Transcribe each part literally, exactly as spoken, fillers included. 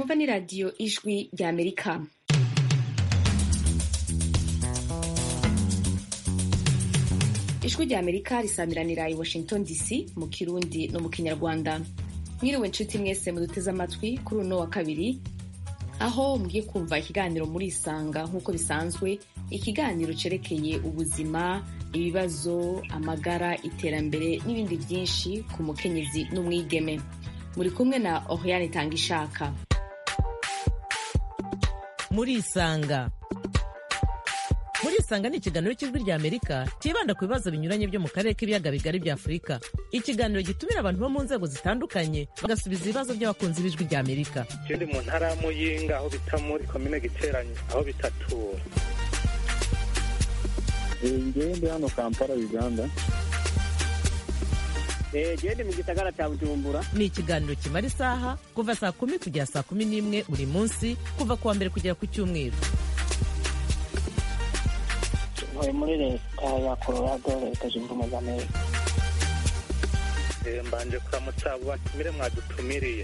mwumva ni radiyo ijwi rya Amerika. Ijwi rya Amerika risamiranira i Washington D C mu Kirundi no mu Kinyarwanda. Mwiriwe nshuti mwese muduteze amatwi kuri uno wa kabiri, aho mugiye kumva ikiganiro muri Isanga nk'uko bisanzwe, ikiganiro cerekeye ubuzima, ibibazo, amagara, iterambere n'ibindi byinshi ku mukenyezi n'umwigeme. Muri kumwe na Oriane Tangishaka. Muri Isanga. Muri Isanga ni ikiganiro cy'ijwi rya Amerika kibanda ku bibazo binyuranye byo mu karere k'ibiyaga bigari bya Afurika. Ikiganiro gitumira abantu bo mu nzego zitandukanye bagasubiza ibibazo by'abakunzi b'ijwi rya Amerika. Ndi mu ntara ya Muyinga aho bita muri komine Giteranye aho bitatura. Ngiye ndi hano Kampala, Uganda. Eh, gende mu gisagara cya Bujumbura. Ni ikiganiro kimara isaha kuva saa kumi kugera saa kumi n'imwe buri munsi, kuva kuwa mbere kugera ku cyumweru. Ntuye muri leta ya Colorado, leta zunze ubumwe za Amerika. Eh, mbanje kuramutsa abo batumire mwadutumiriye.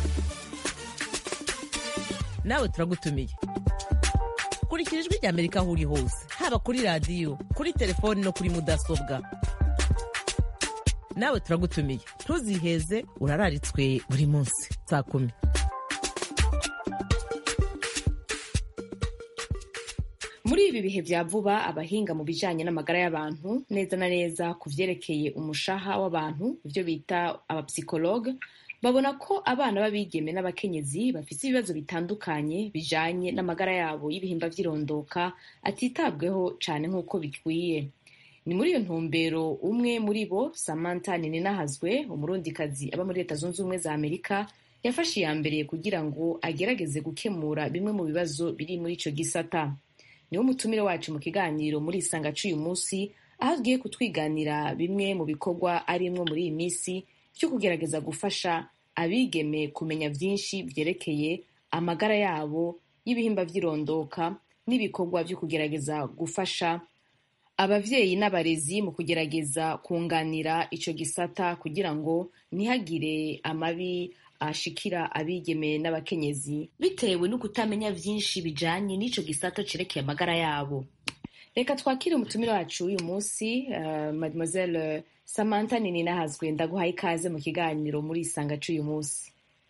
Nawe turagutumiye. Kurikira ijwi rya Amerika aho uri hose, haba kuri radiyo, kuri telefoni no kuri mudasobwa. Nawe turagutumiye, ntuziheze, urararitswe buri munsi saa kumi. Muri ibi bihe vya vuba, abahinga mu bijanye n'amagara y'abantu, neza na neza ku vyerekeye umushaha w'abantu, ivyo bita abapsikologe, babona ko abana b'abigeme n'abakenyezi bafise ibibazo bitandukanye bijanye n'amagara yabo y'ibihimba vy'irondoka atitabweho cane nk'uko bikwiye. Ni muri iyo ntumbero umwe muri bo, Samantha Nininahazwe, umurundikazi aba muri Leta Zunze Ubumwe za Amerika, yafashe iya mbere kugira ngo agerageze gukemura bimwe mu bibazo biri muri ico gisata. Niwo mutumire wacu mu kiganiro muri Isanga c'uyu munsi, aho agiye kutwiganira bimwe mu bikorwa arimwo muri iyi misi vyo kugerageza gufasha abigeme kumenya vyinshi vyerekeye amagara yabo y'ibihimba vy'irondoka, n'ibikorwa vyo kugerageza gufasha abavyeyi n'abarezi mu kugerageza kunganira ico gisata kugira ngo ntihagire amabi ashikira abigeme n'abakenyezi bitewe no kutamenya vyinshi bijanye n'ico gisata cerekeye amagara yabo. Reka twakire umutumire wacu uyu munsi, uh, Mademoiselle Samantha Nininahazwe, ndaguhaye ikaze mu kiganiro muri Isanga c'uyu munsi.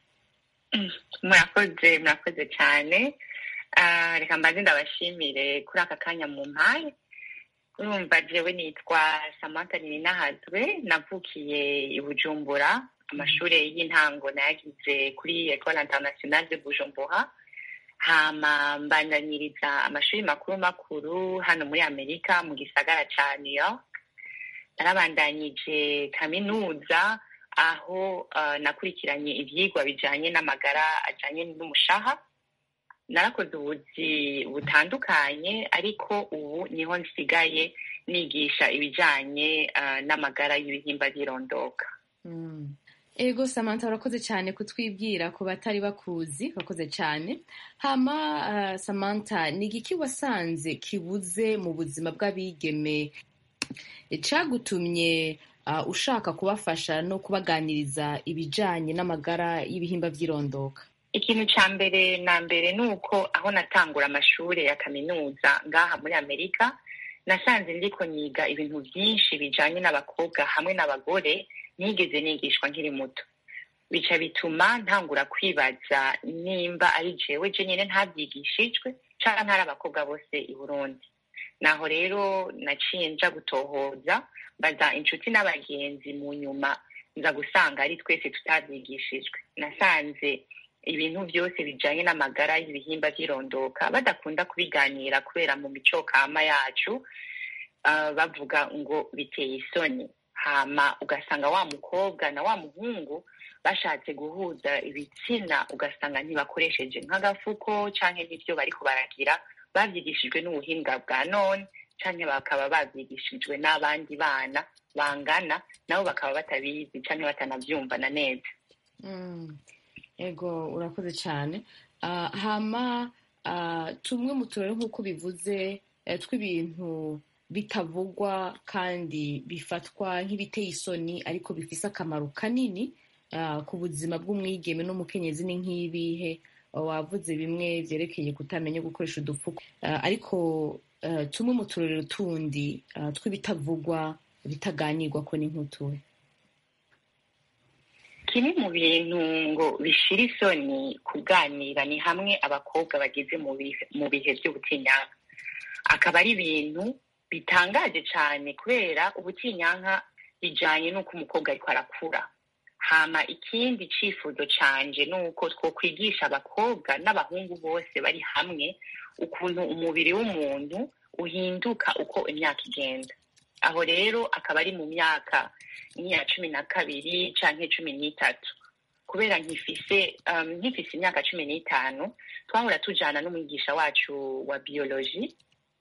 Murakoze, murakoze cyane. Uh, reka mbanze ndabashimire kuri aka kanya mu mpaye. Urumva jewe nitwa Samantha Nininahazwe, navukiye i Bujumbura, amashuri y'intango nayagize kuri Ecole Internationale de Bujumbura, hama mbandanyiriza amashuri makuru makuru hano muri Amerika mu gisagara ca New York. Narabandanyije kaminuza aho uh, nakurikiranye ivyigwa bijanye n'amagara ajanye n'umushaha. Narakoze ubuzi butandukanye, ariko ubu niho nsigaye nigisha ibijanye uh, n'amagara y'ibihimba vy'irondoka. Mm. Ego Samantha, urakoze cyane kutwibwira ku batari bakuzi, urakoze cyane. Hama uh, Samantha, ni igiki wasanze kibuze mu buzima bw'abigeme cagutumye uh, ushaka kubafasha no kubaganiriza ibijanye n'amagara y'ibihimba vy'irondoka? Ikintu ca mbere na mbere nuko aho natangura amashure ya kaminuza ngaha muri Amerika, nasanze ndiko niga ibintu vyinshi bijanye n'abakobwa hamwe n'abagore nigeze nigishwa nkiri muto. Bica bituma ntangura kwibaza nimba ari jewe je nyene ntavyigishijwe canke ntari abakobwa bose i Burundi. Naho rero naciye nja gutohoza, baza inshuti n'abagenzi, mu nyuma nza gusanga ari twese tutavyigishijwe. Nasanze ibintu byose bijanye n'amagara y'ibihimba vy'irondoka badakunda kubiganira kubera mu mico kama yacu, uh, bavuga ngo biteye isoni. Hama ugasanga wa mukobwa na wa muhungu bashatse guhuza ibitsina, ugasanga ntibakoresheje nk'agafuko canke n'ivyo bariko baragira bavyigishijwe n'ubuhinga bwa none, canke bakaba bavyigishijwe n'abandi bana bangana, nabo bakaba batabizi canke batanavyumvana neza. Mm. Ego, urakoze cyane. Uh, hama uh, tumwe mu turere nk'uko bivuze uh, tw'ibintu bitavugwa kandi bifatwa nk'ibiteye isoni ariko bifise akamaro kanini uh, ku buzima bw'umwigeme n'umukenyezi, ni nk'ibihe wavuze bimwe vyerekeye kutamenya gukoresha udupfuko uh, ariko uh, tumwe mu turorero tundi uh, tw'ibitavugwa bitaganirwa ko n'inkutuwe. Kimwe mu bintu ngo bishira isoni kuganira ni hamwe abakobwa bageze mu bihe mu bihe by'ubutinyanka, akaba ari ibintu bitangaje cyane kubera ubutinyanka bijanye n'uko umukobwa ariko arakura. Hama ikindi cifuzo canje nuko twokwigisha abakobwa n'abahungu bose bari hamwe ukuntu umubiri w'umuntu uhinduka uko imyaka igenda. Aho rero akaba ari mu myaka nk'iya cumi na kabiri canke cumi n'itatu. Kubera nkifise um, nkifise imyaka cumi n'itanu twahora tujana n'umwigisha wacu wa biology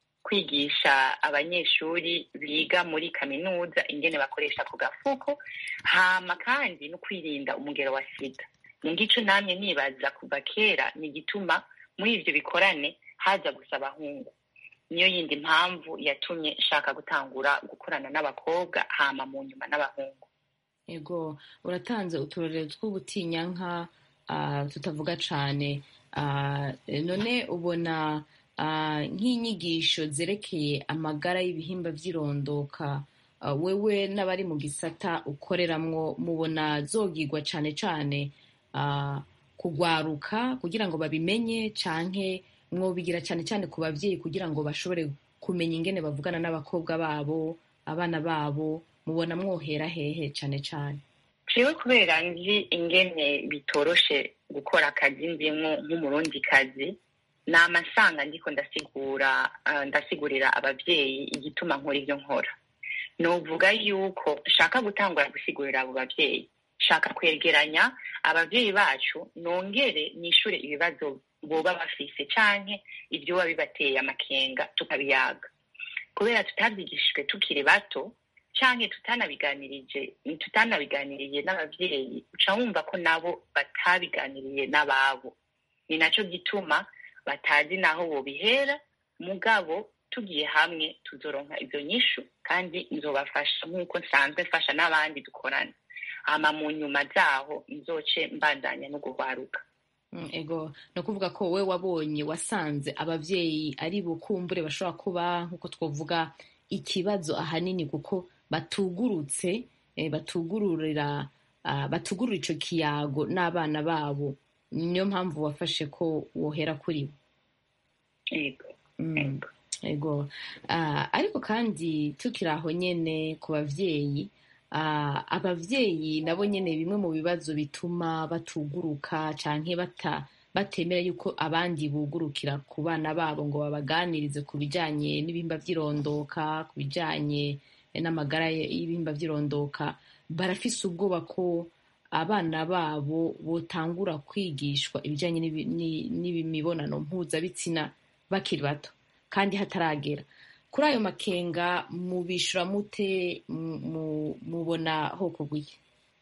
kwigisha abanyeshuri biga muri kaminuza ingene bakoresha ku gafuko, hama kandi no kwirinda umugero wa sida. Ningico namye nibaza kuva kera ni gituma muri ivyo bikorane haza gusa abahungu. Niyo yindi mpamvu yatumye nshaka gutangura gukorana n'abakobwa hama mu nyuma n'abahungu. Ego, uratanze uturorero tw'ubutinyanka uh, tutavuga cane. Uh, none ubona Uh, nk'inyigisho zerekeye amagara y'ibihimba vy'irondoka uh, wewe n'abari mu gisata ukoreramwo mubona zogirwa cane cane uh, kugwaruka kugira ngo babimenye canke mwobigira cane cane ku bavyeyi kugira ngo bashobore kumenya ingene bavugana n'abakobwa babo, abana babo, mubona mwohera hehe cane cane? Jewe kubera nzi ingene bitoroshe gukora akazi ndimwo nk'umurundi kazi, namasanga ndiko ndasigura uh, ndasigurira abavyeyi igituma nkora ivyo nkora. Novuga yuko shaka gutangura gusigurira abo bavyeyi, shaka kwegeranya abavyeyi bacu nongere nishure ibibazo boba bafise canke ivyo biba bibateye amakenga tukabiyaga. Kubera tutabyigishijwe tukiri bato canke tutanabiganirije tutanabiganiriye n'abavyeyi uca wumva ko nabo batabiganiriye n'ababo. Ni naco gituma batazi naho bobihera, mugabo tugiye hamwe tuzoronka ivyo nyishu kandi nzobafasha nk'uko nsanzwe mfasha n'abandi dukorana. Hama mu nyuma zaho nzoce mbandanya no guhwaruka. Mm, ego no kuvuga ko we wabonye wasanze abavyeyi ari bukumbure bashobora kuba nk'uko twovuga ikibazo ahanini kuko batugurutse eh, batugururira uh, batugurura ico kiyago n'abana babo. Niyo mpamvu wafashe ko wohera kuri bo. Ego. Mm. Ego. Uh, ariko kandi tukiraho nyene ku bavyeyi, uh, abavyeyi nabo nyene bimwe mu bibazo bituma batuguruka canke bata batemera yuko abandi bugurukira ku bana babo ngo babaganirize ku bijanye n'ibihimba vy'irondoka, ku bijanye n'amagara y'ibihimba vy'irondoka, barafise ubwoba ko abana babo botangura kwigishwa ibijanye n'imibonano mpuzabitsina bakiri bato kandi hataragera. Kuri ayo makenga mubishura mute, mubona hoko gwiye?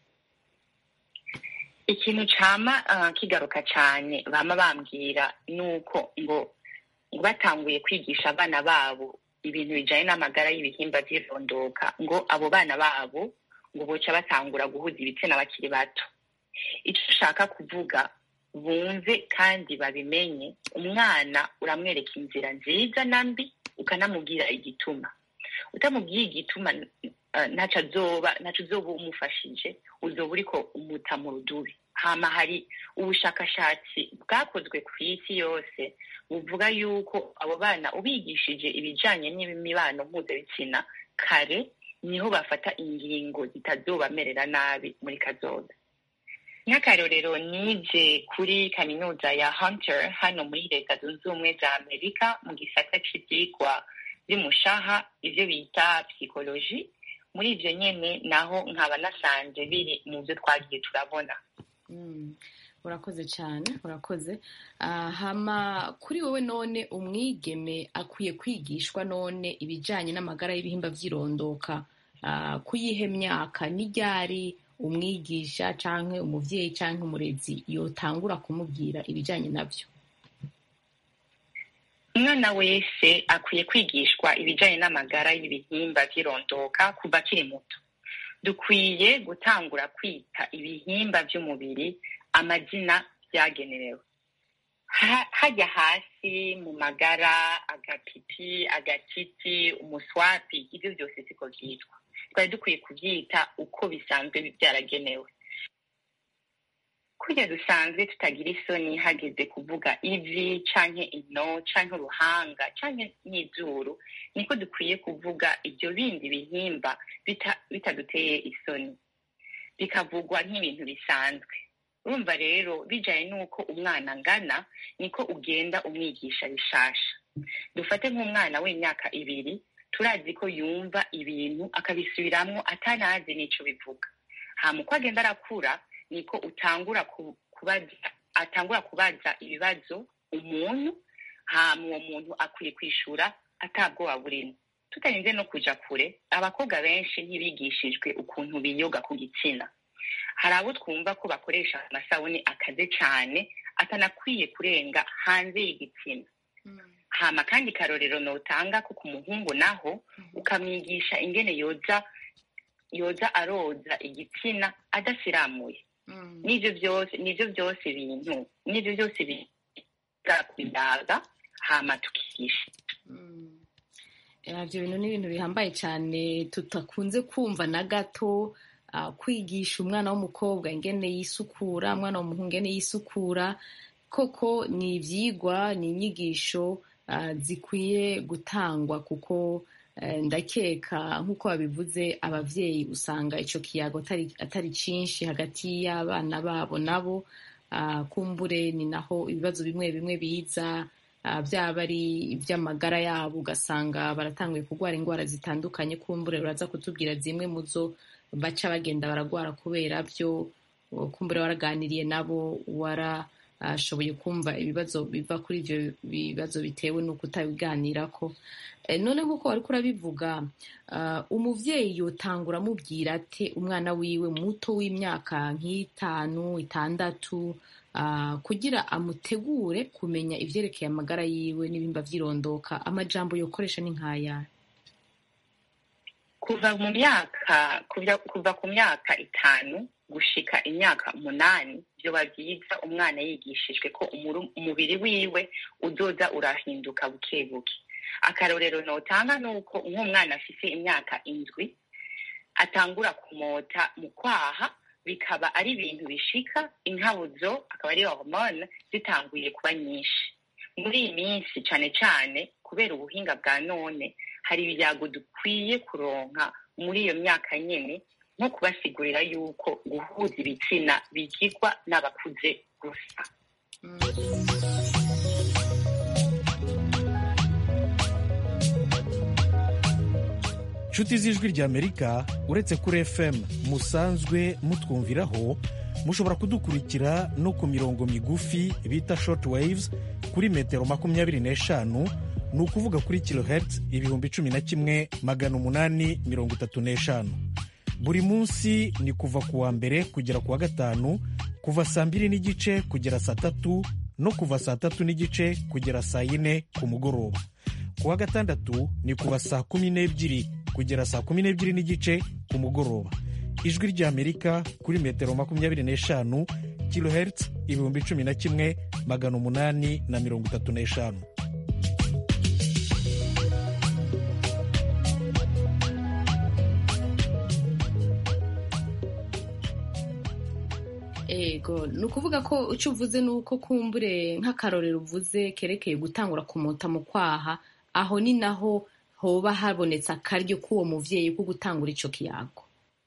Ikintu cama uh, kigaruka cane bama bambwira nuko ngo ngo batanguye kwigisha abana babo ibintu bijanye n'amagara y'ibihimba vy'irondoka ngo abo bana babo ngo boca batangura guhuza ibitsina bakiri bato. Ico ushaka kuvuga bumve kandi babimenye, umwana uramwereka inzira nziza nambi ukanamubwira igituma. Utamubwiye igituma uh, ntaco azoba ntaco uzoba umufashije, uzoba uriko umuta mu rudubi. Hama hari ubushakashatsi bwakozwe ku isi yose buvuga yuko abo bana ubigishije ibijanye n'imibano mpuzabitsina kare niho bafata ingingo zitazobamerera nabi muri kazoza. Nk'akarorero nije kuri kaminuza ya Hunter hano muri Leta Zunze Ubumwe za Amerika mu gisata c'ivyigwa vy'umushaha ivyo bita psychology. Muri ivyo nyene naho nkaba nasanze biri mu vyo twagiye turabona. Mm. Urakoze cyane, urakoze. Uh, hama kuri wowe none umwigeme akwiye kwigishwa none ibijanye n'amagara y'ibihimba vy'irondoka uh, kuyihe myaka n'iryari umwigisha canke umuvyeyi canke umurezi yotangura kumubwira ibijanye navyo? Umwana wese akwiye kwigishwa ibijanye n'amagara y'ibihimba vy'irondoka kuva akiri muto. Dukwiye gutangura kwita ibihimba vy'umubiri amazina vyagenewe. hajya hasi mu magara, agapipi, agatiti, umuswapi, ibyo byose siko byitwa. Twari dukwiye kubyita uko bisanzwe byaragenewe. Kurya dusanzwe tutagira isoni hageze kuvuga ivi canke ino canke uruhanga canke n'izuru, niko dukwiye kuvuga ibyo bindi bihimba bitaduteye isoni, bikavugwa nk'ibintu bisanzwe. Urumva rero bijanye n'uko umwana angana niko ugenda umwigisha bishasha. Dufate nk'umwana w'imyaka ibiri, turazi ko yumva ibintu akabisubiramwo atanazi n'ico bivuga. Hama uko agenda arakura niko utangura kubaza atangura kubaza ibibazo umuntu, hama uwo muntu akwiye kwishura atabwoba burimo. Tutarinze no kuja kure, abakobwa benshi ntibigishijwe ukuntu biyoga ku gitsina. Hari abo twumva ko bakoresha amasabuni akaze cane atanakwiye kurenga hanze y'igitsina. Mm. Hama kandi karorero notanga ko ku muhungu naho ukamwigisha ingene yoza yoza aroza igitsina adasiramuye. Mm. Nivyo byose nivyo byose bintu nivyo byose biza kudaga hama tukisha. Mm. Ivyo bintu ni ibintu bihambaye cane tutakunze kumva na gato. Uh, kwigisha umwana w'umukobwa ingene yisukura, umwana w'umuhungu ingene yisukura, koko ni ivyigwa, ni inyigisho uh, zikwiye gutangwa, kuko uh, ndakeka nk'uko babivuze abavyeyi usanga ico kiyago atari, atari cinshi hagati y'abana babo nabo. Uh, kumbure ni naho ibibazo bimwe bimwe biza, uh, vyaba ari ivy'amagara yabo, ugasanga baratanguye kurwara ingwara zitandukanye. Kumbure uraza kutubwira zimwe muzo baca bagenda baragwara kubera byo. Kumbure waraganiriye nabo, warashoboye uh, kumva ibibazo biva kuri ivyo bibazo bitewe n'uko utabiganirako. E, none nk'uko wariko urabivuga, uh, umuvyeyi yotangura amubwira ate umwana wiwe muto w'imyaka nk'itanu itandatu, uh, kugira amutegure kumenya ivyerekeye amagara yiwe n'ibimba vyirondoka? Amajambo yokoresha ni nkaya. Kuva mu myaka kuva ku myaka itanu gushika imyaka umunani, vyoba vyiza umwana yigishijwe ko umubiri wiwe uzoza urahinduka buke buke. Akarorero notanga nuko nk'umwana afise imyaka indwi atangura kumota mu kwaha, bikaba ari ibintu bishika inkabuzo akaba ari hormone zitanguye kuba nyinshi. Muri iyi minsi cane cane kubera ubuhinga bwa none, hari ibyago dukwiye kuronka muri iyo myaka nyene, nko kubasigurira yuko guhuza ibitsina bigirwa n'abakuze gusa. Mm. Nshuti z'ijwi ry'Amerika, uretse kuri F M musanzwe mutwumviraho, mushobora kudukurikira no ku mirongo migufi bita short waves kuri metero makumyabiri n'eshanu, ni ukuvuga kuri kilohertz ibihumbi cumi na kimwe magana umunani mirongo itatu n'eshanu. Buri munsi ni kuva ku wa mbere kugera ku wa gatanu, kuva saa mbiri n'igice kugera saa tatu, no kuva saa tatu n'igice kugera saa yine ku mugoroba. Ku wa gatandatu ni kuva saa kumi n'ebyiri kugera saa kumi n'ebyiri n'igice ku mugoroba. Ijwi ry'Amerika kuri metero makumyabiri n'eshanu, kilohertz ibihumbi cumi na kimwe magana umunani na mirongo itatu n'eshanu. Ego, ni ukuvuga ko icyo uvuze ni uko kumbure nk'akarorero uvuze kerekeye gutangura kumota mu kwaha, aho ni naho hoba habonetse akaryo k'uwo muvyeyi ko gutangura ico kiyago.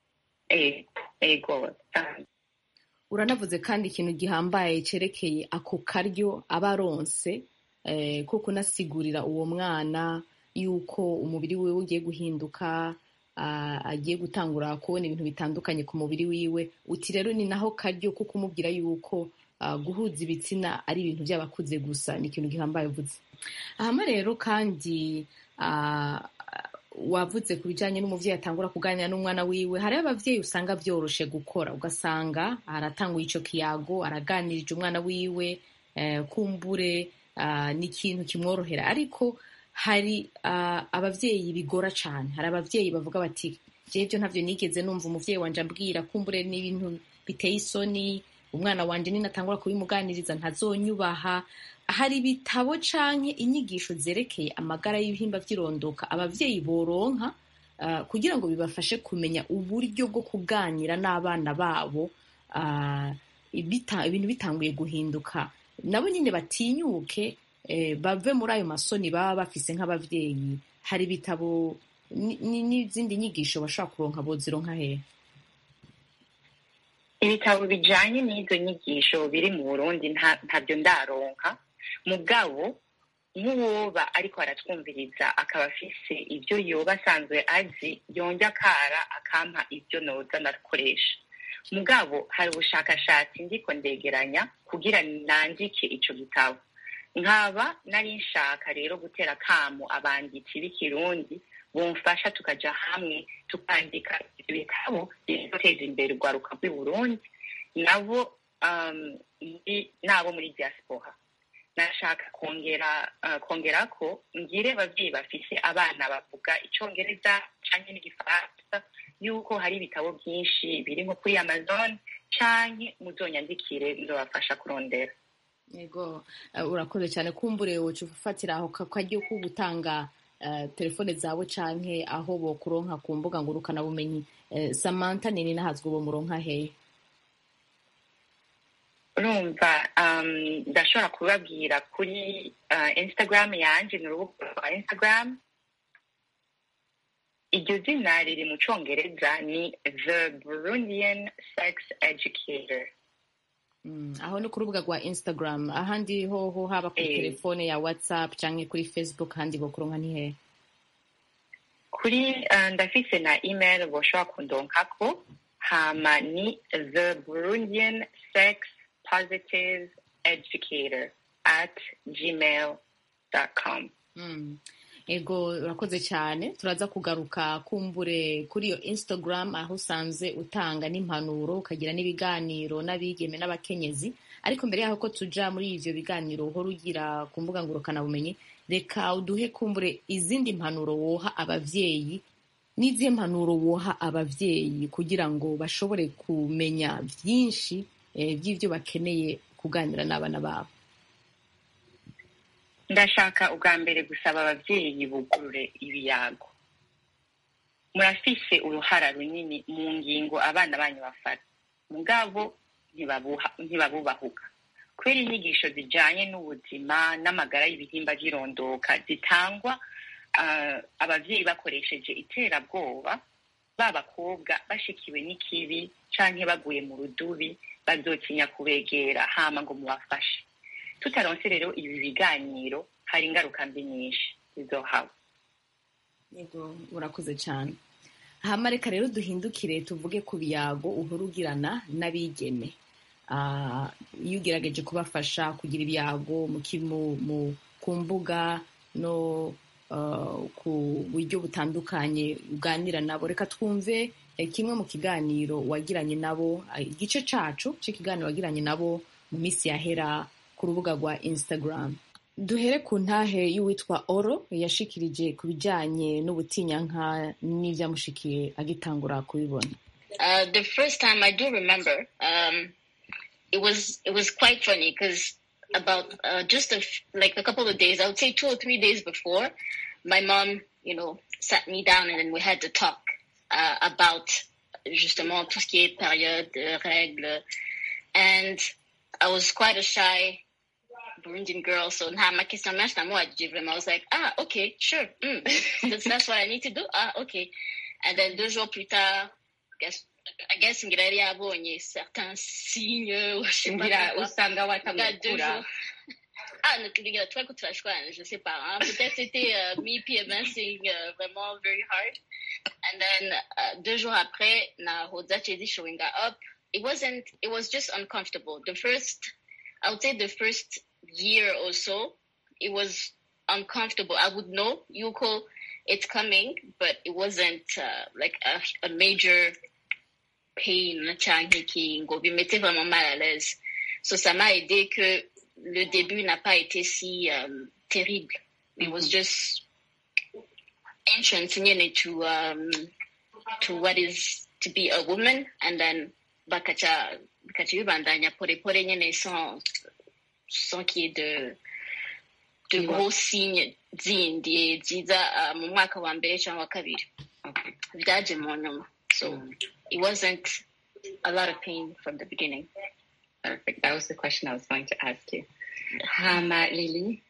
Ego. Uranavuze kandi ikintu gihambaye cerekeye ako karyo abaronse, eh, ko kunasigurira uwo mwana yuko umubiri wiwe ugiye guhinduka, Uh, agiye gutangura kubona ibintu bitandukanye ku mubiri wiwe. Uti rero ni naho karyo ko kumubwira yuko uh, guhuza ibitsina ari ibintu by'abakuze gusa. Ni ikintu gihambaye uvuze. Ahama rero kandi uh, wavuze ku bijanye n'umuvyeyi atangura kuganira n'umwana wiwe. Hari abavyeyi usanga vyoroshe gukora, ugasanga aratanguye ico kiyago, araganirije umwana wiwe, uh, kumbure uh, ni ikintu kimworohera. Ariko hari uh, abavyeyi bigora cane. Hari abavyeyi bavuga bati je ivyo ntavyo nigeze numva umuvyeyi wanje ambwira, kumbure n'ibintu biteye isoni, umwana wanje ninatangura kubimuganiriza ntazonyubaha. hari ibitabo canke inyigisho zerekeye amagara y'ibihimba vy'irondoka abavyeyi boronka uh, kugira ngo bibafashe kumenya uburyo bwo kuganira n'abana babo uh, ibita, ibintu bitanguye guhinduka nabo nyine batinyuke eh, bave muri ayo masoni baba bafise nk'abavyeyi. Hari ibitabo n'izindi nyigisho bashobora kuronka bozironka hehe? Ibitabo bijanye n'izo nyigisho biri mu Burundi ntabyo ndaronka, mugabo nk'uwoba ariko aratwumviriza akaba afise ibyo yoba asanzwe azi yonja akara akampa ibyo noza ndakoresha. Mugabo hari ubushakashatsi ndiko ndegeranya kugira nandike ico gitabo. Nkaba nari nshaka rero gutera kamo abanditsi b'ikirundi bomfasha tukaja hamwe tukandika ibitabo bizoteza imbere urwaruka rw'i Burundi nabo um, nabo muri diaspora. Nashaka kongera uh, kongera ko ngire abavyeyi bafise abana bavuga icongereza canke n'igifaransa yuko hari ibitabo byinshi biri nko kuri Amazon canke muzonyandikire nzobafasha kurondera. Yego, uh, urakoze cyane. Kumbure wocu ufatira aho kakajyo ko gutanga uh, telefone zawe canke aho bokuronka ku mbuga ngurukana bumenyi. Uh, Samantha nini nahazwe bo muronka he? Urumva um, ndashobora kubabwira kuri uh, Instagram yanje n'urubuga rwa Instagram. Iryo zina riri mu Congereza ni The Burundian Sex Educator. Mm, aho ni ku rubuga rwa Instagram. Ahandi hoho haba kuri eh, telefone ya WhatsApp canke kuri Facebook handi bokuronka ni he? Kuri uh, ndafise na email boshobora kundonkako hama ni The Burundian Sex Positive Educator at gmail dot com. Mm. Ego urakoze cyane. Turaza kugaruka kumbure kuri iyo Instagram aho usanze utanga n'impanuro ukagira n'ibiganiro n'abigeme n'abakenyezi. Ariko mbere yaho ko tuja muri ivyo biganiro uhora ugira ku mbuga ngurukana bumenyi, reka uduhe kumbure izindi mpanuro woha abavyeyi n'izihe mpanuro woha abavyeyi kugira ngo bashobore kumenya vyinshi eh, by'ivyo bakeneye kuganira n'abana babo. Ndashaka ubwa mbere gusaba abavyeyi bugurure ibiyago. Murafise uruhara runini mu ngingo abana banyu bafata, mugabo ntibabubahuka. Kubera inyigisho zijanye n'ubuzima n'amagara y'ibihimba vy'irondoka zitangwa uh, abavyeyi bakoresheje iterabwoba, b'abakobwa bashikiwe n'ikibi canke baguye mu rudubi bazotinya kubegera hama ngo mubafashe. Tutaronse rero ibi biganiro hari ingaruka mbi nyinshi zizohaba. Yego urakoze cyane. Hama reka rero duhindukire tuvuge ku biyago uhora ugirana n'abigeme. Uh, iyo ugerageje kubafasha kugira ibiyago mu, mu ku mbuga no uh, ku buryo butandukanye uganira nabo. Reka twumve eh, kimwe mu kiganiro wagiranye nabo, igice cacu c'ikiganiro wagiranye nabo mu misi yahera ku rubuga rwa Instagram. Duhere ku ntahe y'uwitwa Oro yashikirije ku bijanye n'ubutinyanka n'ivyamushikiye agitangura kubibona. Uh, the first time I do remember, um, it was it was quite funny because about uh, just a f- like a couple of days, I would say two or three days before, my mom, you know, sat me down and then we had to talk uh, about justement tout ce qui est période, règles, and I was quite a shy Burundian girl, so now my kids are I was like, ah, okay, sure, mm. that's, that's what I need to do, ah, okay. And then deux jours plus tard, I guess, I guess ngira yari yabonye certains signes, ngira usanga watamukura. Ah, ngira twako turashwana, je sais pas, hein. Peut-être c'était uh, me PMSing uh, vraiment very hard. And then uh, deux jours après, na Hodache showing up, it wasn't, it was just uncomfortable. The first, I would say the first year or so, it was uncomfortable. I would know, Yuko, it's coming, but it wasn't uh, like a, a major pain, qui me mettait vraiment mal à l'aise. So ça m'a aidé que le début n'a pas été si um, terrible. It was just entrance to um, to what is to be a woman, and then bakacha bakacha bandanya pore pore nyene sans sans qu'il y ait de de gros signes zindi ziza uh, mu mwaka wa mbere cyangwa wa kabiri byaje mu nyuma so it wasn't a lot of pain from the beginning. Perfect. That was the question I was going to ask you. Hama, Lily?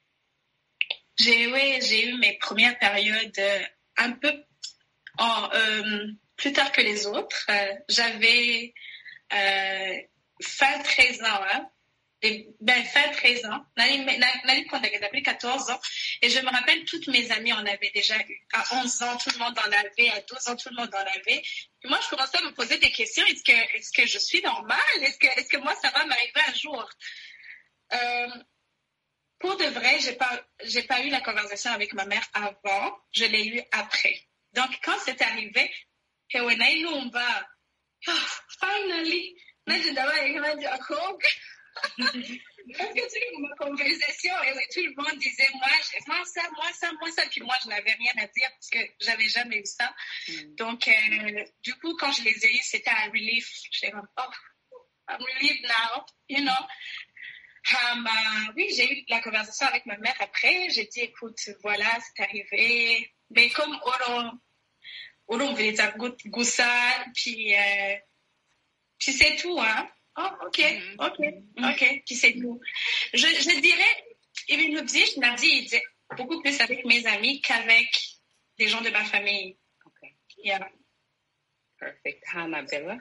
J'ai, oui, j'ai eu mes premières périodes euh, un peu en, euh, plus tard que les autres. Euh, j'avais euh, fin treize ans, hein, et, ben, fin treize ans, j'avais quatorze ans, et je me rappelle toutes mes amies en avaient déjà eu. À onze ans, tout le monde en avait, à douze ans, tout le monde en avait. Et moi, je commençais à me poser des questions. Est-ce que, est-ce que je suis normale? Est-ce que, est-ce que moi, ça va m'arriver un jour? Euh, pour de vrai, j'ai pas, j'ai pas eu la conversation avec ma mère avant. Je l'ai eu après. Donc, quand c'est arrivé, que when I know, bah, oh, finally, là, je devais dire, parce que tu sais, ma conversation, et tout le monde disait, moi, moi ça, moi ça, moi ça, puis moi, je n'avais rien à dire parce que j'avais jamais eu ça. Mm. Donc, euh, du coup, quand je les ai eus, c'était un relief. J'étais comme, oh, I'm relieved now, you know. Um, uh, oui, j'ai eu la conversation avec ma mère après. J'ai dit, écoute, voilà, c'est arrivé. Mais comme on, on voulait dire Goussa, puis, euh, puis c'est tout, hein. Oh, ok, mm-hmm. ok, ok, puis c'est tout. Je, je dirais, il me dit, je m'ai dit, il dit beaucoup plus avec mes amis qu'avec des gens de ma famille. Ok. Yeah. Perfect. Hannah, Bella?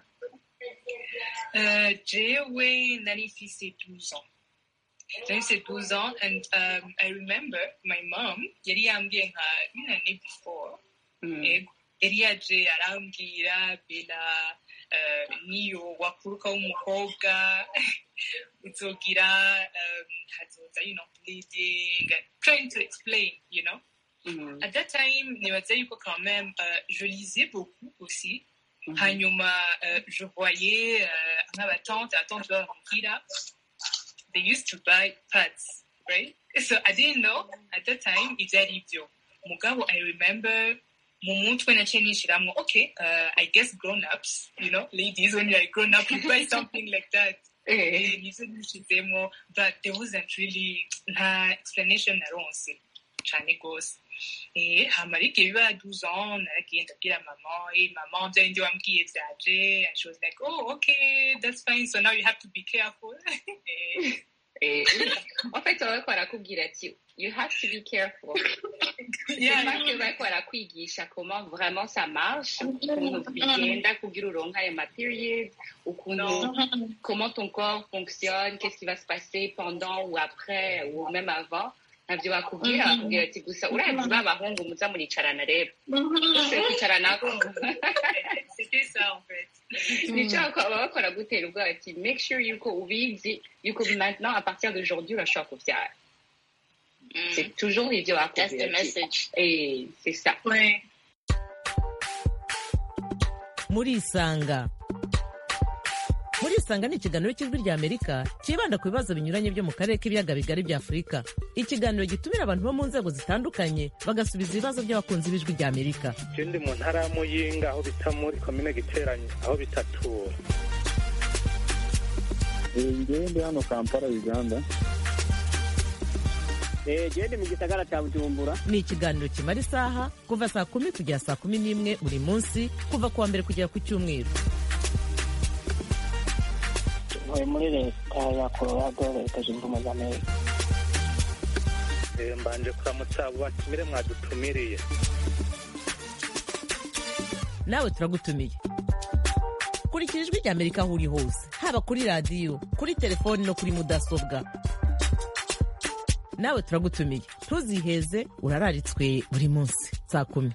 Uh, J-Way, Nanifi, c'est douze ans. Then c'est douze ans, and um, I remember my mom, yari yambwiye nka une année before, mm. yari yaje arambwira Bella, uh, niyo wakuruka w'umukobwa uzogira um, hazoza, you know, bleeding, trying to explain, you know. Mm. At that time, nibaza yuko quand même, uh, je lisais beaucoup aussi. Mm-hmm. Hanyuma, uh, je voyais uh, nk'abatante, atante b'abamukira, they used to buy pads, right? So I didn't know at that time ivyari ivyo. Mugabo, I remember mu mutwe naciye nishiramwo, okay, uh, I guess grown-ups, you know, ladies, when you're grown up, you buy something like that. Nizo nishizemwo, but there wasn't really nta explanation naronse cane gose. Eh, hamara igihe biba douze ans, naragiye ndabwira maman, eh, maman, vya ndi wambwiye vyaje, and she was like, oh, okay, that's fine, so now you have to be careful. eh, en fait, bariko barakubwira ati, you have to be careful. Yeah, c'est pas que bariko barakwigisha comment vraiment ça marche, ukuntu bigenda kugira uronka ayo materials, ukuntu, comment ton corps fonctionne, qu'est-ce qui va se passer pendant ou après, ou même avant. navyo bakubwira bakubwira ati gusa urazi b'abahungu muza muricarana rero ushobora kwicaranako c'était ça en fait nico baba bakora gutera ubwoba ati make sure yuko ubizi yuko maintenant à partir d'aujourd'hui urashobora kuvyara. C'est toujours ivyo bakubwira. That's the message. Et c'est ça. Ouais. Murisanga Murisanga ni ikiganiro cy'ijwi rya Amerika kibanda ku bibazo binyuranye byo mu karere k'ibiyaga bigari bya Afurika. Ikiganiro gitumira abantu bo mu nzego zitandukanye bagasubiza ibibazo by'abakunzi b'ijwi rya Amerika. Ndi mu ntara ya Muyinga aho bita muri komine Giteranye aho bitatura. Ngende hano Kampala Uganda. Eh, gende mu gisagara cya Bujumbura. Ni ikiganiro kimara isaha kuva saa kumi kugera saa kumi n'imwe buri munsi kuva kuwa mbere kugera ku cyumweru. Ntuye muri leta ya Colorado, leta zunze ubumwe za Amerika. Eh, mbanje kuramutsa abo batumire mwadutumiriye. Nawe turagutumiye. Kurikira ijwi rya Amerika aho uri hose, haba kuri radiyo, kuri telefoni no kuri mudasobwa. Nawe turagutumiye. Ntuziheze, urararitswe buri munsi saa kumi.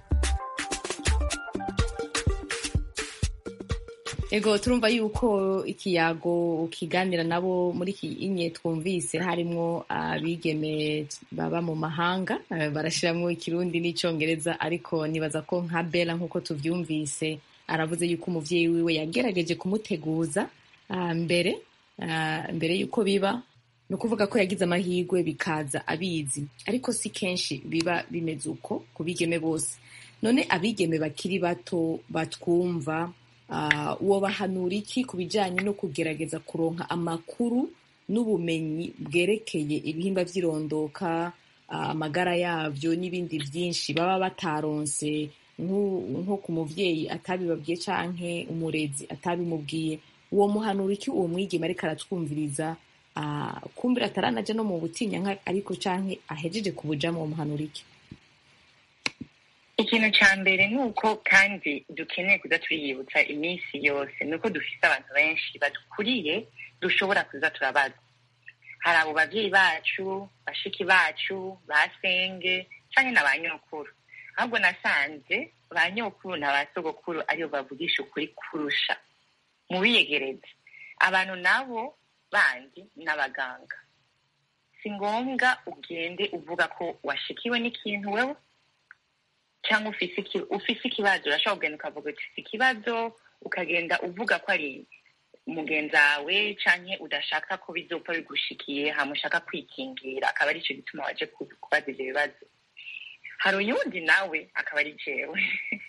Ego turumva yuko ikiyago ukiganira nabo muri iki inye twumvise harimo abigeme baba mu mahanga barashiramwo ikirundi n'icongereza, ariko nibaza ko nka Bella nkuko tuvyumvise aravuze yuko umuvyeyi wiwe yagerageje kumuteguza uh, mbere uh, mbere yuko biba no kuvuga ko yagize amahirwe bikaza abizi, ariko si kenshi biba bimeze uko kubigeme bose. None abigeme bakiri bato batwumva Uh, uwo bahanura iki ku bijyanye no kugerageza kuronka amakuru n'ubumenyi bwerekeye ibihimba vy'irondoka, amagara yavyo n'ibindi vyinshi baba bataronse nko ku muvyeyi atabibabwiye canke umurezi atabimubwiye. Uwo muhanura iki uwo mwigeme ariko aratwumviriza kumbira ataranaja no mu butinyanka ariko canke ahejeje kubujamo, uwo muhanura iki? Ikintu ca mbere ni uko kandi dukeneye kuza turiyibutsa iminsi yose, ni uko dufise abantu benshi badukuriye dushobora kuza turabaza. Hari abo bavyeyi bacu, bashiki bacu, basenge canke na ba nyokuru. Ahubwo nasanze ba nyokuru na ba sogokuru aribo bavugisha ukuri kurusha. Mubiyegereze. Abantu nabo bandi n'abaganga. Si ngombwa ugende uvuga ko washikiwe n'ikintu wewe cyangwa ufise ufise ikibazo. Urashobora kugenda ukavuga uti ufise ikibazo, ukagenda uvuga ko ari umugenzi wawe canke udashaka ko bizopfa bigushikiye, hama ushaka kwikingira, akaba ari ico gituma waje kubaza ivyo bibazo. Hari uyundi nawe akaba ari jewe.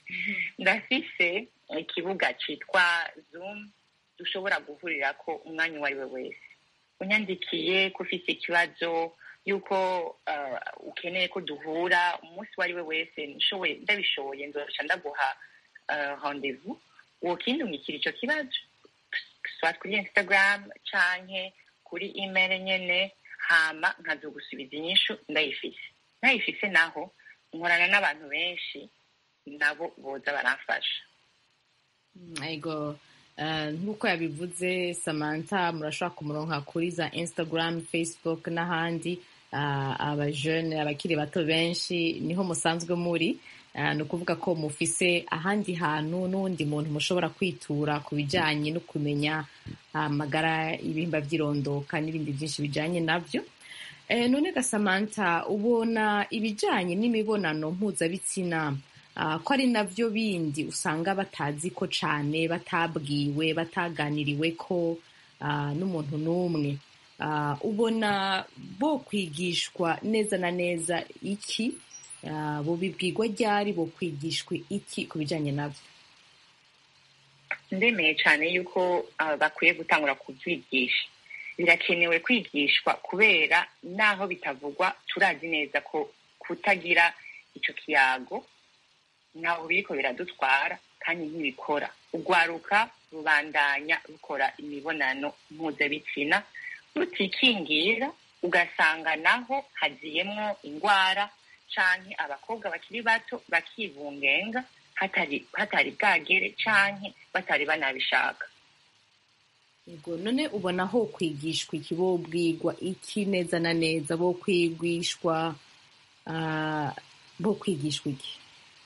Ndafise ikibuga citwa Zoom dushobora guhurirako umwanya uwo ari we wese. Unyandikiye ko ufise ikibazo yuko uh, ukeneye ko duhura umunsi uwo ari we wese, nshoboye ndabishoboye nzoca ndaguha uh, rendez-vous, wokindungikira ico kibazo soit kuri Instagram canke kuri email nyene, hama nkazogusubiza inyishu ndayifise. Ndayifise naho nkorana n'abantu benshi nabo boza baramfasha. Ego nk'uko yabivuze Samantha, murashobora kumuronka kuri za Instagram, Facebook n'ahandi. Abajene, abakiri bato benshi niho musanzwe muri. Ni ukuvuga ko mufise ahandi hantu n'uwundi muntu mushobora kwitura ku bijanye no kumenya amagara y'ibihimba vy'irondoka n'ibindi vyinshi bijanye navyo. None ga Samantha, ubona ibijanye n'imibonano mpuzabitsina ko ari navyo bindi usanga batazi ko cane, batabwiwe, bataganiriwe ko n'umuntu n'umwe, ubona bo kwigishwa neza na neza iki? Bo bibwirwa ryari? Bo kwigishwa iki ku bijanye navyo? Ndemeye cane yuko bakwiye gutangura kuvyigisha. Birakenewe kwigishwa kubera naho bitavugwa turazi neza ko kutagira ico kiyago naho biriko biradutwara kandi ntibikora. Ugwaruka rubandanya rukora imibonano mpuzabitsina rutikingira, ugasanga naho haziyemwo ingwara canke abakobwa bakiri bato bakivungenga hatari hatari bwagere canke batari banabishaka. Yego, none ubona ho kwigishwa iki? Bo bwigwa iki neza na neza? Bo kwigishwa uh, bo kwigishwa iki?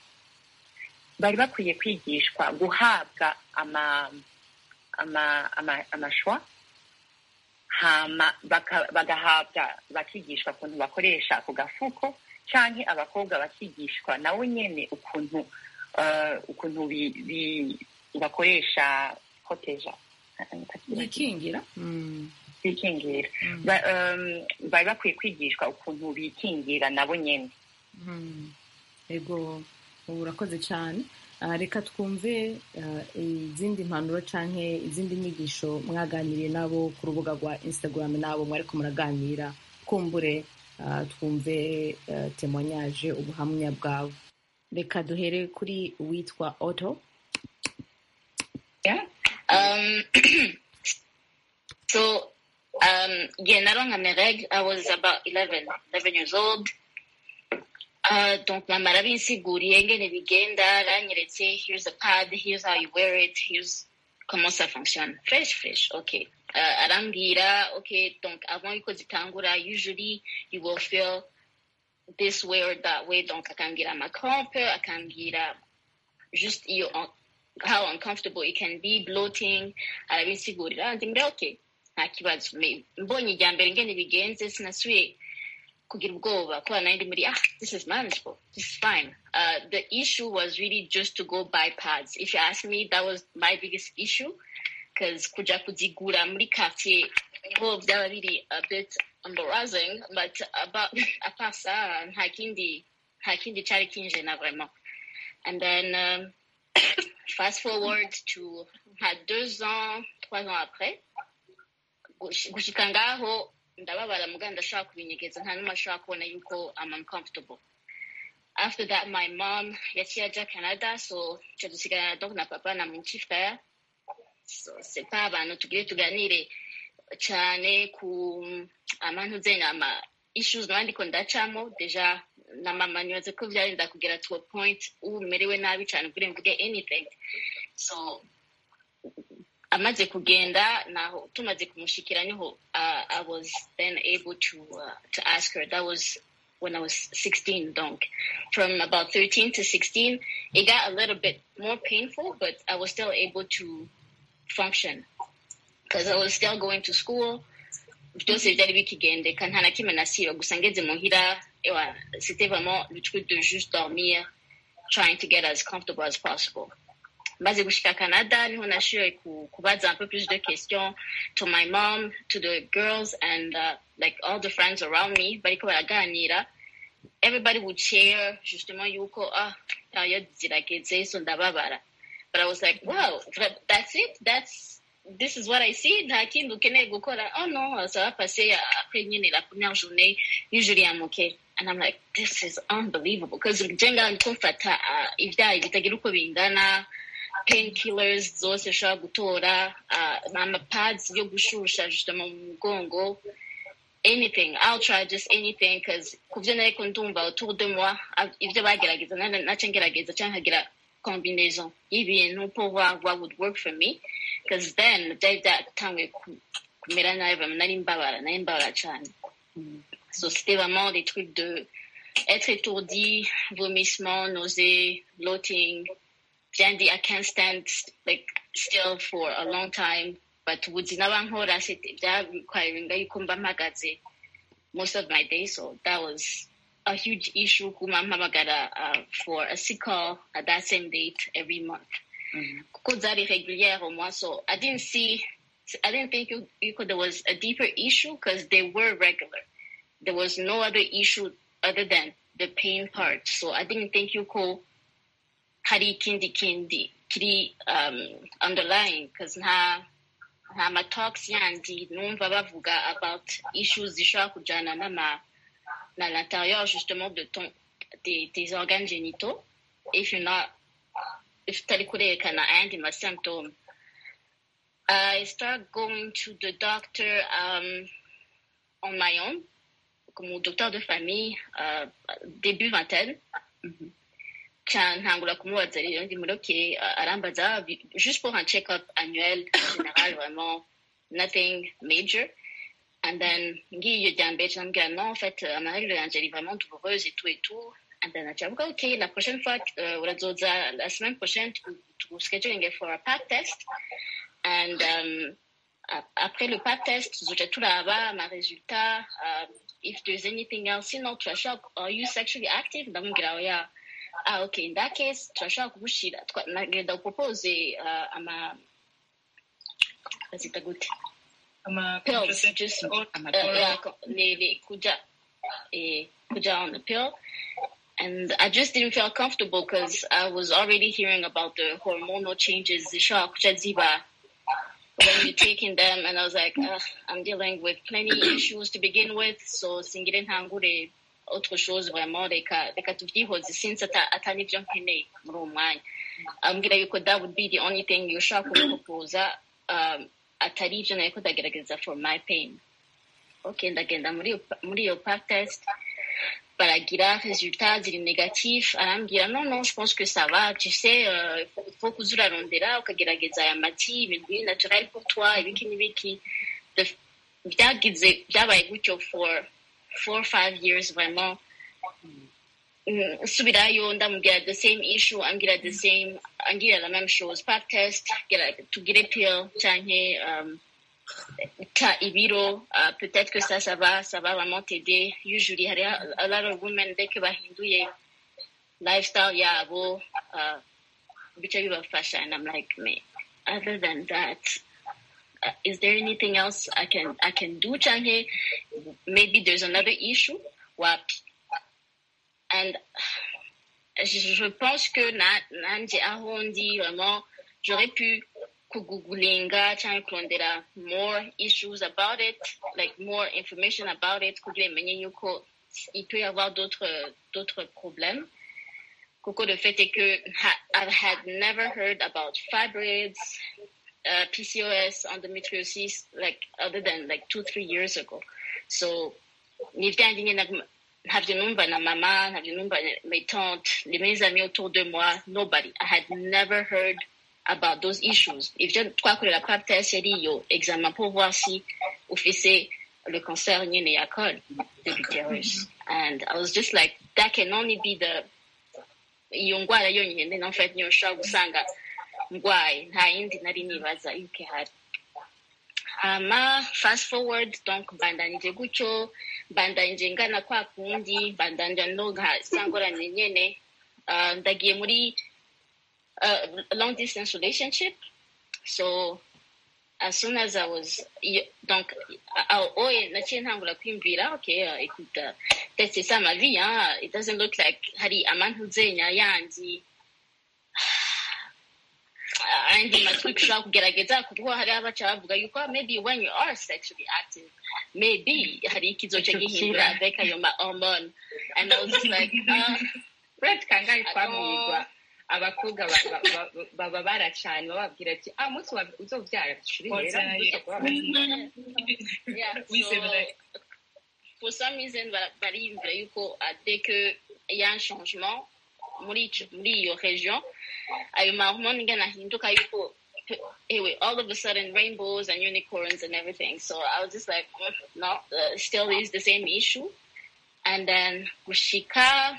Bari bakwiye kwigishwa guhabwa ama ama ama amashwa, hama bagahabwa bakigishwa ukuntu bakoresha ku gafuko, canke abakobwa bakigishwa nawe nyene ukuntu uh, ukuntu bi, bi bakoresha proteja bikingira bikingira bari bakwiye kwigishwa ukuntu bikingira nabo nyene. Ego, urakoze cyane. Reka twumve izindi mpanuro canke izindi nyigisho mwaganiriye nabo ku rubuga rwa Instagram, nabo mwariko muraganira, kumbure twumve témoignage, ubuhamya bwawe. Reka duhere kuri uwitwa Otto. Yeah. Um, so, um, yeah, naronka mes règles, I was about eleven, eleven years old. Uh, donc, mama arabinsiguriye ngene bigenda, aranyeretse, here's a pad, here's how you wear it, here's comment ça fonctionne. Fresh, fresh, okay. Uh, arambwira, okay, donc, avant yuko zitangura, usually you will feel this way or that way. Donc, akambwira ama crampe, akambwira just iyo how uncomfortable it can be, bloating, arabinsigurira, ndimira okay, nta kibazo. Mbonye irya mbere ngene bigenze, sinasubiye kugira ubwoba, kuba nandi muri ah, this is manageable, this is fine. Uh, the issue was really just to go buy pads. If you ask me, that was my biggest issue, because kuja kuzigura muri quartier niho byaba biri a bit embarrassing, but about apart ça, nta kindi nta kindi cari kinjena vraiment. And then um, fast forward to had deux ans, trois ans après, gush- gushika ngaho ndababara muga ndashobora kubinyegeza nta n'umwe ashobora kubona yuko I'm uncomfortable. After that, my mom yaciye aja Canada, so nca dusigarana donc na papa na mon petit frère. So c'est pas abantu tugire tuganire cyane ku amantuze nama issues nandiko ndacamo deja na mama nibaze ko vyarinda kugera to a point ubu merewe nabi cyane kuri mvuge anything. So amaze kugenda naho tumaze kumushikira niho uh, I was then able to uh, to ask her. That was when I was sixteen, donc from about thirteen to sixteen it got a little bit more painful, but I was still able to function because I was still going to school. Byose byari bikigendeka nta na kimwe nasiba gusa ngeze muhira ewa c'était vraiment le truc de juste dormir, trying to get as comfortable as possible. Maze gushika Canada niho nashoboye kubaza un peu plus de questions to my mom, to the girls, and uh, like all the friends around me bariko baraganira. Everybody would share justement yuko ah période zirageze so ndababara, but I was like, wow, that's it, that's this is what I see, nta kindi ukeneye gukora. Oh no, ça va passer après nyine la première journée usually I'm okay. And I'm like, this is unbelievable because jenga nkumfata ivyayi bitagira uko bingana, painkillers zose ushobora gutora, ama pads yo gushusha justement mu mugongo, anything. I'll try just anything because kuvyo nariko ndumva autour de moi ivyo bagerageza nace ngerageza canke nkagira combinaison y'ibintu pour voir what would work for me, because then byari byatanguye kumera nabi, nari mbabara nari mbabara cane. So c'était vraiment des trucs de être étourdi, vomissement, nausée, bloating. Jandy, I can't stand like still for a long time, but ubuzima bankora c'était requiring yuko mba mpagaze most of my days, so that was a huge issue. Kuma mpamagara uh, for a sick call at that same date every month. Kuko zari régulière au moins, so I didn't see, I didn't think you, you could, there was a deeper issue because they were regular. There was no other issue other than the pain part, so I didn't think you could hari kindi kindi kiri um, underlying, because nta nta ma talks yandi numva bavuga about issues zishobora kujana nama na l'intérieur justement de ton tes, tes organes génitaux if you're not if tali kurekana and my symptom. I started going to the doctor um, on my own comme docteur de famille uh, début vingtaine. Mm-hmm. Ntangura kumubaza rero ndi muri okay, arambaza juste pour un check-up annuel en général, vraiment nothing major. And then ngiyo jambere j'ambwira non en fait ma règle yanje est vraiment douloureuse et tout et tout. And then achavuga okay, la prochaine fois uh, urazoza la semaine prochaine tu, tu scheduling for a pap test, and um, après le pap test tuzoja turaba ma résultat, uh, if there's anything else, sinon turashaka are you sexually active, ndamubwira oya. Ah, okay, in that case turashaka kugushira nagenda upropose uh, ama azita gute ama pills, just uh, yeah, le, le, kuja eh, kuja on the pill. And I just didn't feel comfortable because I was already hearing about the hormonal changes, the shock, when you're taking them, and I was like, uh, I'm dealing with plenty issues to begin with, so singire ntangure autre chose vraiment, reka reka tuvyihoze since ata nivyo nkeneye muri uwo mwanya. Ambwira yuko that would be the only thing yoshaka kuproposa, um, atari ivyo nariko ndagerageza for my pain. Okay, ndagenda muri muri iyo pap test, baragira résultat ziri négatif, arambwira non non je pense que ça va, tu sais, euh, faut, faut kuza urarondera ukagerageza aya mati ibintu biri naturel pour toi ibiki n'ibiki. Byagize byabaye gutyo for four or five years vraiment. Subirayo ndamubwira the same issue, ambwira the same, ambwira la même chose, pap test, tugire pill canke um, ta ibiro, uh, peut-être que ça ça va ça va vraiment t'aider. Usually hari a lot of women dès que bahinduye lifestyle yabo uh, bica bibafasha, and I'm like, me other than that, uh, is there anything else I can I can do canke maybe there's another issue wapi. And je pense que nanje aho ndi vraiment j'aurais pu kugugulinga cyangwa kurondera more issues about it, like more information about it, kugira imenye yuko il peut y avoir d'autres d'autres problèmes. Kuko le fait est que I had never heard about fibroids, uh, P C O S, endometriosis, like other than like two, three years ago. So, navyo numva na mama, navyo numva mes tantes, les mes amis autour de moi, nobody. I had never heard about those issues. Ivyo twakorera pap test yari yo examen pour voir si ufise le cancer nyene ya col de l'utérus. And I was just like, that can only be the iyo ngwara yonyine en fait niyo nshobora gusanga ngwaye nta yindi nari nibaza yuko ihari. Ama fast forward, donc bandanije gutyo, bandanije ngana kwa kundi, bandanja no sangorane nyene, uh, ndagiye muri uh, long distance relationship. So as soon as I was, donc, oye, naciye ntangura kwiyumvira, okay, uh, écoute, uh, peut-être c'est ça ma vie, hein, it doesn't look like hari amantuzenya yandi, andi matwi kushaka kugerageza kuko hari abaca bavuga yuko maybe when you are sexually active, maybe hari ikizoca gihindura avec ayo ma hormone, and I was just like, uh, Fred kangahe twamwigwa abakobwa baba baracanye bababwira ati ah munsi uzovyara shirira yeah, so for some reason bariyumvira yuko dès que il y a un changement muri muri iyo region ayo ma hormone ngana hinduka yuko anyway all of a sudden rainbows and unicorns and everything. So I was just like, no, uh, still is the same issue. And then gushika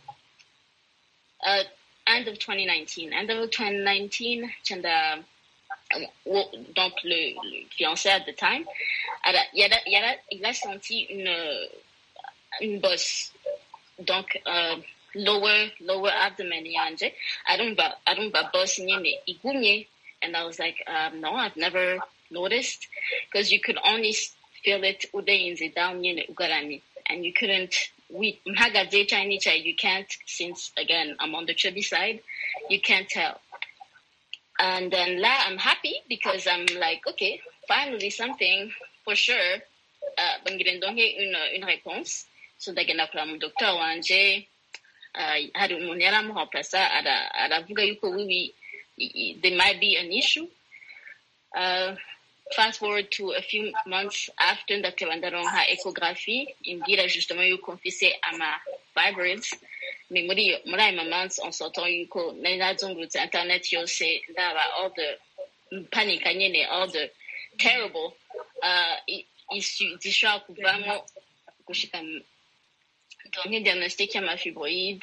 uh end of twenty nineteen. End of twenty nineteen, chanda, donc le, le fiancé at the time, il a, il a, il a senti une, une bosse. Donc, uh, lower, lower abdomen yanje. I don't ba, I don't ba boss nyene igunye. And I was like, um, no, I've never noticed, because you could only feel it udeinze down nyene ugarani, and you couldn't. We you can't, since again I'm on the chubby side, you can't tell. And then la I'm happy because I'm like, okay, finally something for sure. Uh bangirendonge une une réponse. So ndagenda kula mu docteur wanje, uh hari umuntu yaramuhomplasa ara aravuga yuko wiwi there might be an issue. Uh fast forward to a few months after ndateba ndaronka ecography imbwira justement yuko mfise ama fibroids. Mais muri muri ayo months on s'entend yuko nari nazungurutse internet yose ndaba all the panic nyene, all the terrible uh issues zishobora kuvamo gushika donc diagnostic y'ama fibroid.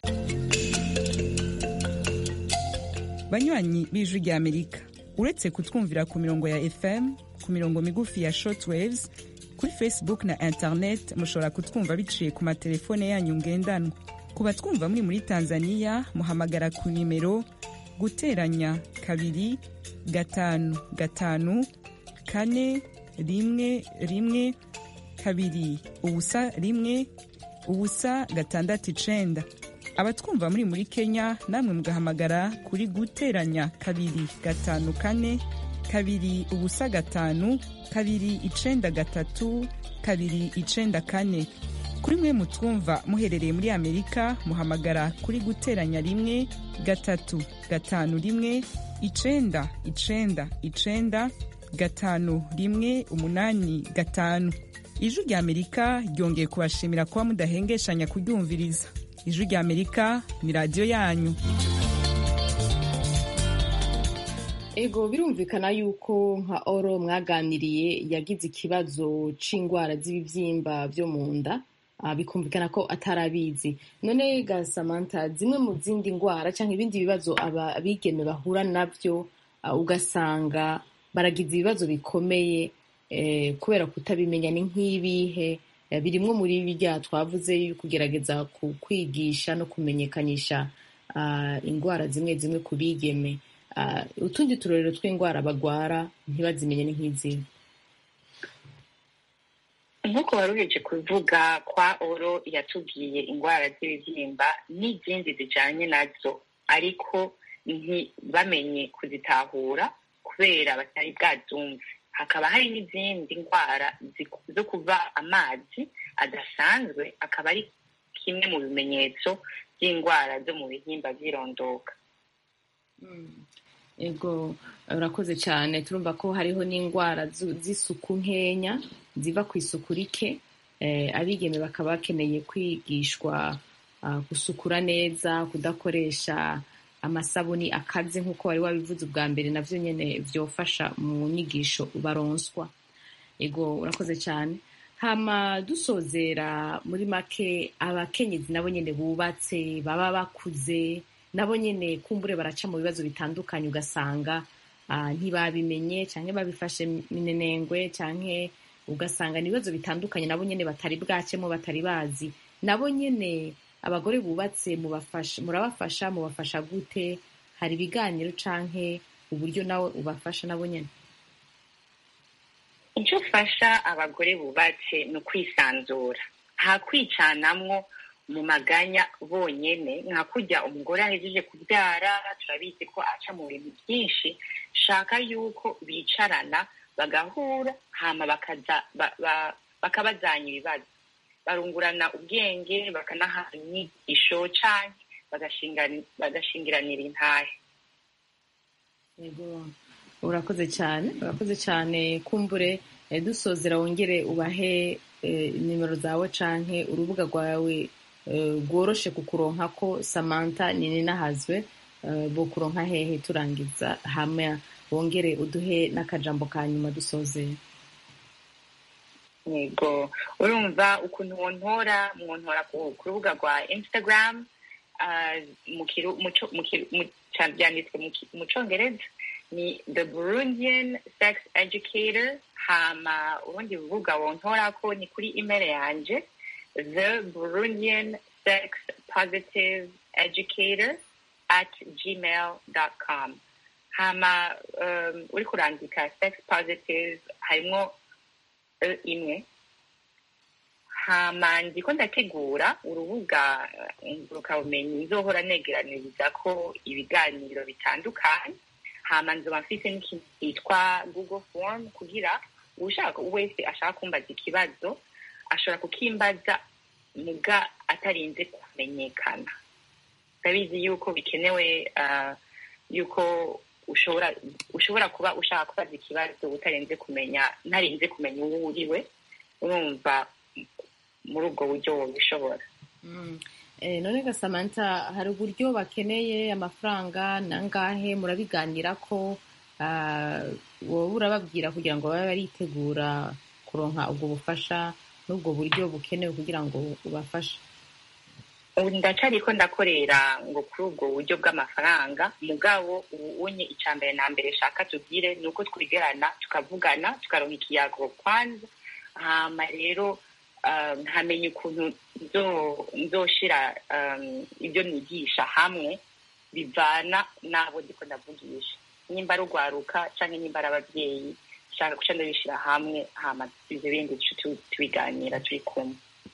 Banywanyi b'Ijwi ry'Amerika, uretse kutwumvira ku mirongo ya F M, ku mirongo migufi ya shortwaves, kuri Facebook na internet mushobora kutwumva biciye ku matelefone yanyu ngendanwa. Ku batwumva muri muri Tanzania, muhamagara ku nimero guteranya kabiri gatanu gatanu kane rimwe rimwe kabiri ubusa rimwe ubusa gatandatu icenda. Abatwumva muri muri Kenya namwe mugahamagara kuri guteranya kabiri gatanu kane kabiri ubusa gatanu kabiri icenda gatatu kabiri icenda kane. Kuri mwe mutwumva muherereye muri Amerika muhamagara kuri guteranya rimwe gatatu gatanu rimwe icenda icenda icenda gatanu rimwe umunani gatanu. Ijwi ry'Amerika ryongeye kubashimira kuba mudahengeshanya kuryumviriza. Ijwi ry'Amerika ni radio yanyu. Ego birumvikana yuko nka Oro mwaganiriye yagize ikibazo c'ingwara z'ibivyimba byo mu nda, bikumvikana ko atarabizi. None ga Samantha, zimwe mu zindi ngwara canke ibindi bibazo abigeme bahura navyo ugasanga baragize ibibazo bikomeye eh, kubera kutabimenya, ni nk'ibihe birimwo muri bijya twavuze kugerageza kwigisha no kumenyekanisha uh, ingwara zimwe zimwe kubigeme. Uh, utundi turorero tw'ingwara bagwara ntibazimenye ni nk'izi. Nkuko warurije kuvuga kwa Oro yatubwiye ingwara z'ibibyimba n'izindi zijanye nazo, ariko ntibamenye kuzitahura kubera batari bwazumve. Hakaba hari n'izindi ndwara zo kuva amazi adasanzwe, akaba ari kimwe mu bimenyetso by'indwara zo mu bihimba by'irondoka. Ego urakoze cyane. Turumva ko hariho n'indwara z'isuku nkenya ziva ku isuku rike. Abigeme bakaba bakeneye kwigishwa gusukura neza, kudakoresha amasabuni akaze nk'uko wari wabivuze ubwa mbere, navyo nyene vyofasha mu nyigisho baronswa. Ego urakoze cyane. Hama dusozera muri make, abakenyezi nabo nyene bubatse baba bakuze nabo nyene kumbure baraca mu bibazo bitandukanye, ugasanga ntibabimenye canke babifashe minenengwe, canke ugasanga ni ibibazo bitandukanye nabo nyene batari bwacemo, batari bazi. Nabo nyene abagore bubatse mubafasha, murabafasha, mubafasha gute? Hari ibiganiro canke uburyo nawe ubafasha nabo nyene? Icyo ufasha abagore bubatse ni ukwisanzura, nta kwicanamwo mu maganya bonyene. Nka kurya umugore ahejeje kubyara, turabizi ko aca mu bintu byinshi. Shaka yuko bicarana bagahura, hama bakaza bakabazanya ibibazo, barungurana ubwenge, bakanaha inyigisho canke bagashingiranira intahe. Yego urakoze cyane, urakoze cyane. Kumbure dusozera wongere ubahe nimero zawe canke urubuga rwawe rworoshe kukuronka ko Samantha Nininahazwe bo kuronka hehe turangiza, hamwe wongere uduhe n'akajambo ka nyuma dusozera. Yego urumva ukuntu wontora, mwontora ku rubuga rwa Instagram, byanditswe mu Congereza ni The Burundian Sex Educator. Hama urundi rubuga wontorako ni kuri email yanje, The Burundian Sex Positive Educator at gmail dot com. Hama um, uri kurandika sex positive harimwo e imwe. Hama ndiko ndategura urubuga ngurukabumenyi nzohora negeraniriza ko ibiganiro bitandukanye. Hama nzoba mfise n'ikintu cyitwa Google Form kugira ushaka wese ashaka kumbaza ikibazo ashobora kukimbaza muga atarinze kumenyekana. Ndabizi yuko bikenewe uh, yuko ushobora ushobora kuba ushaka kubaza ikibazo utarenze kumenya ntarinze kumenya uwo uriwe. Urumva muri ubwo buryo bishobora. Mm. Eh, none ga Samantha, hari uburyo bakeneye amafaranga nangahe murabiganira ko uh, wowe urababwira kugira ngo babe baritegura kuronka ubwo bufasha n'ubwo buryo bukenewe kugira ngo ubafashe? Ndacariko ndakorera ngo kuri ubwo buryo bw'amafaranga, mugabo ubu unye icambere na mbere shaka tubwire nuko twigerana tukavugana tukaronka ikiyago kwanza. Hama rero nkamenya ukuntu nzoshira ibyo nigisha hamwe bivana n'abo ndiko ndavugisha, nimba ari urwaruka canke nimba ari abavyeyi. Shaka kuca ndabishira hamwe, hama ivyo bindi tubiganira turi kumwe.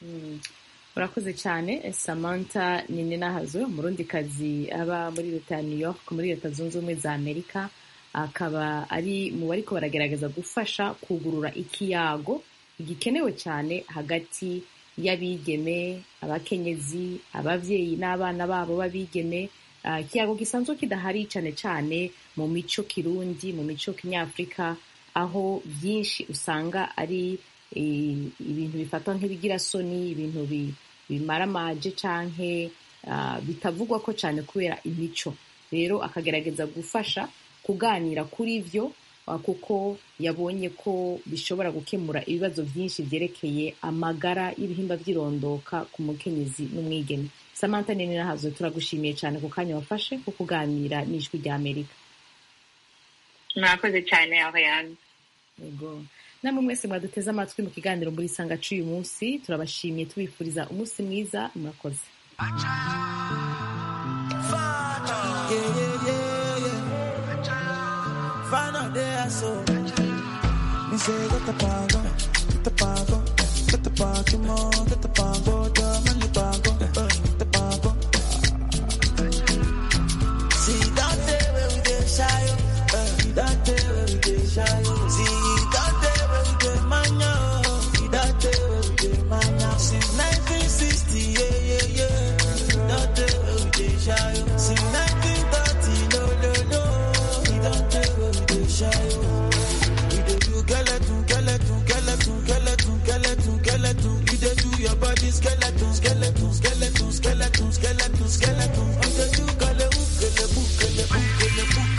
Urakoze cyane Samantha Nininahazwe, umurundikazi aba muri leta ya New York muri leta zunze ubumwe za Amerika, akaba ari mu bariko baragerageza gufasha kugurura ikiyago igikenewe cyane hagati y'abigeme, abakenyezi, abavyeyi n'abana babo babigeme. Ikiyago gisanzwe kidahari cyane cyane mu mico kirundi, mu mico kinyafrika, aho byinshi usanga ari ibintu bifatwa nk'ibigira soni, ibintu bimaramaje canke bitavugwa ko cyane kubera imico. Rero akagerageza gufasha kuganira kuri ivyo kuko yabonye ko bishobora gukemura ibibazo byinshi byerekeye amagara y'ibihimba by'irondoka ku mukenyezi n'umwigeme. Samantha Nininahazwe, turagushimiye cyane ku kanya wafashe ko kuganira n'Ijwi rya Amerika. Murakoze cyane Ariane. Yego. Namwe mwese mwaduteze amatwi mu kiganiro muri Sanga cy'uyu munsi, turabashimiye tubifuriza umunsi mwiza. Murakoze. See that day where we dey shy, that day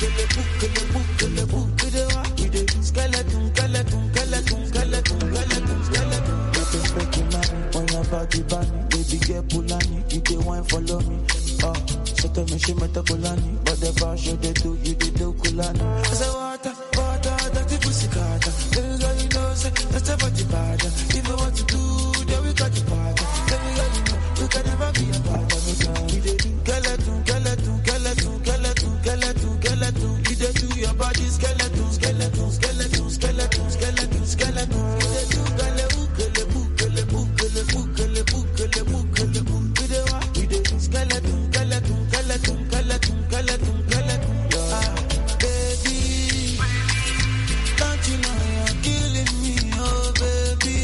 bukele, bukele, bukele, bukele, wa. We dey skeleton, skeleton, skeleton, skeleton, skeleton, skeleton. Get the freaking money on your body, bunny. Baby get pulani, you dey wine follow me. Oh, so tell me she met a pulani, but the bar show they do, you dey do kulani. I say water, water, dirty pussy carter. Baby girl, you know say that's a body bad. If you want to do, then we got the party. Baby girl, you know you can never be a bad. We dey do skeleton, skeleton, skeleton, skeleton, skeleton, skeleton. You dey do your body skeleton, skeleton, skeleton, skeleton, skeleton, skeleton. You dey do gale, ukele, bukele, bukele, bukele, bukele, bukele, bukele, wa. We dey do skeleton, skeleton, skeleton, skeleton, skeleton, skeleton. Ah, baby, don't you know you're killing me, oh baby.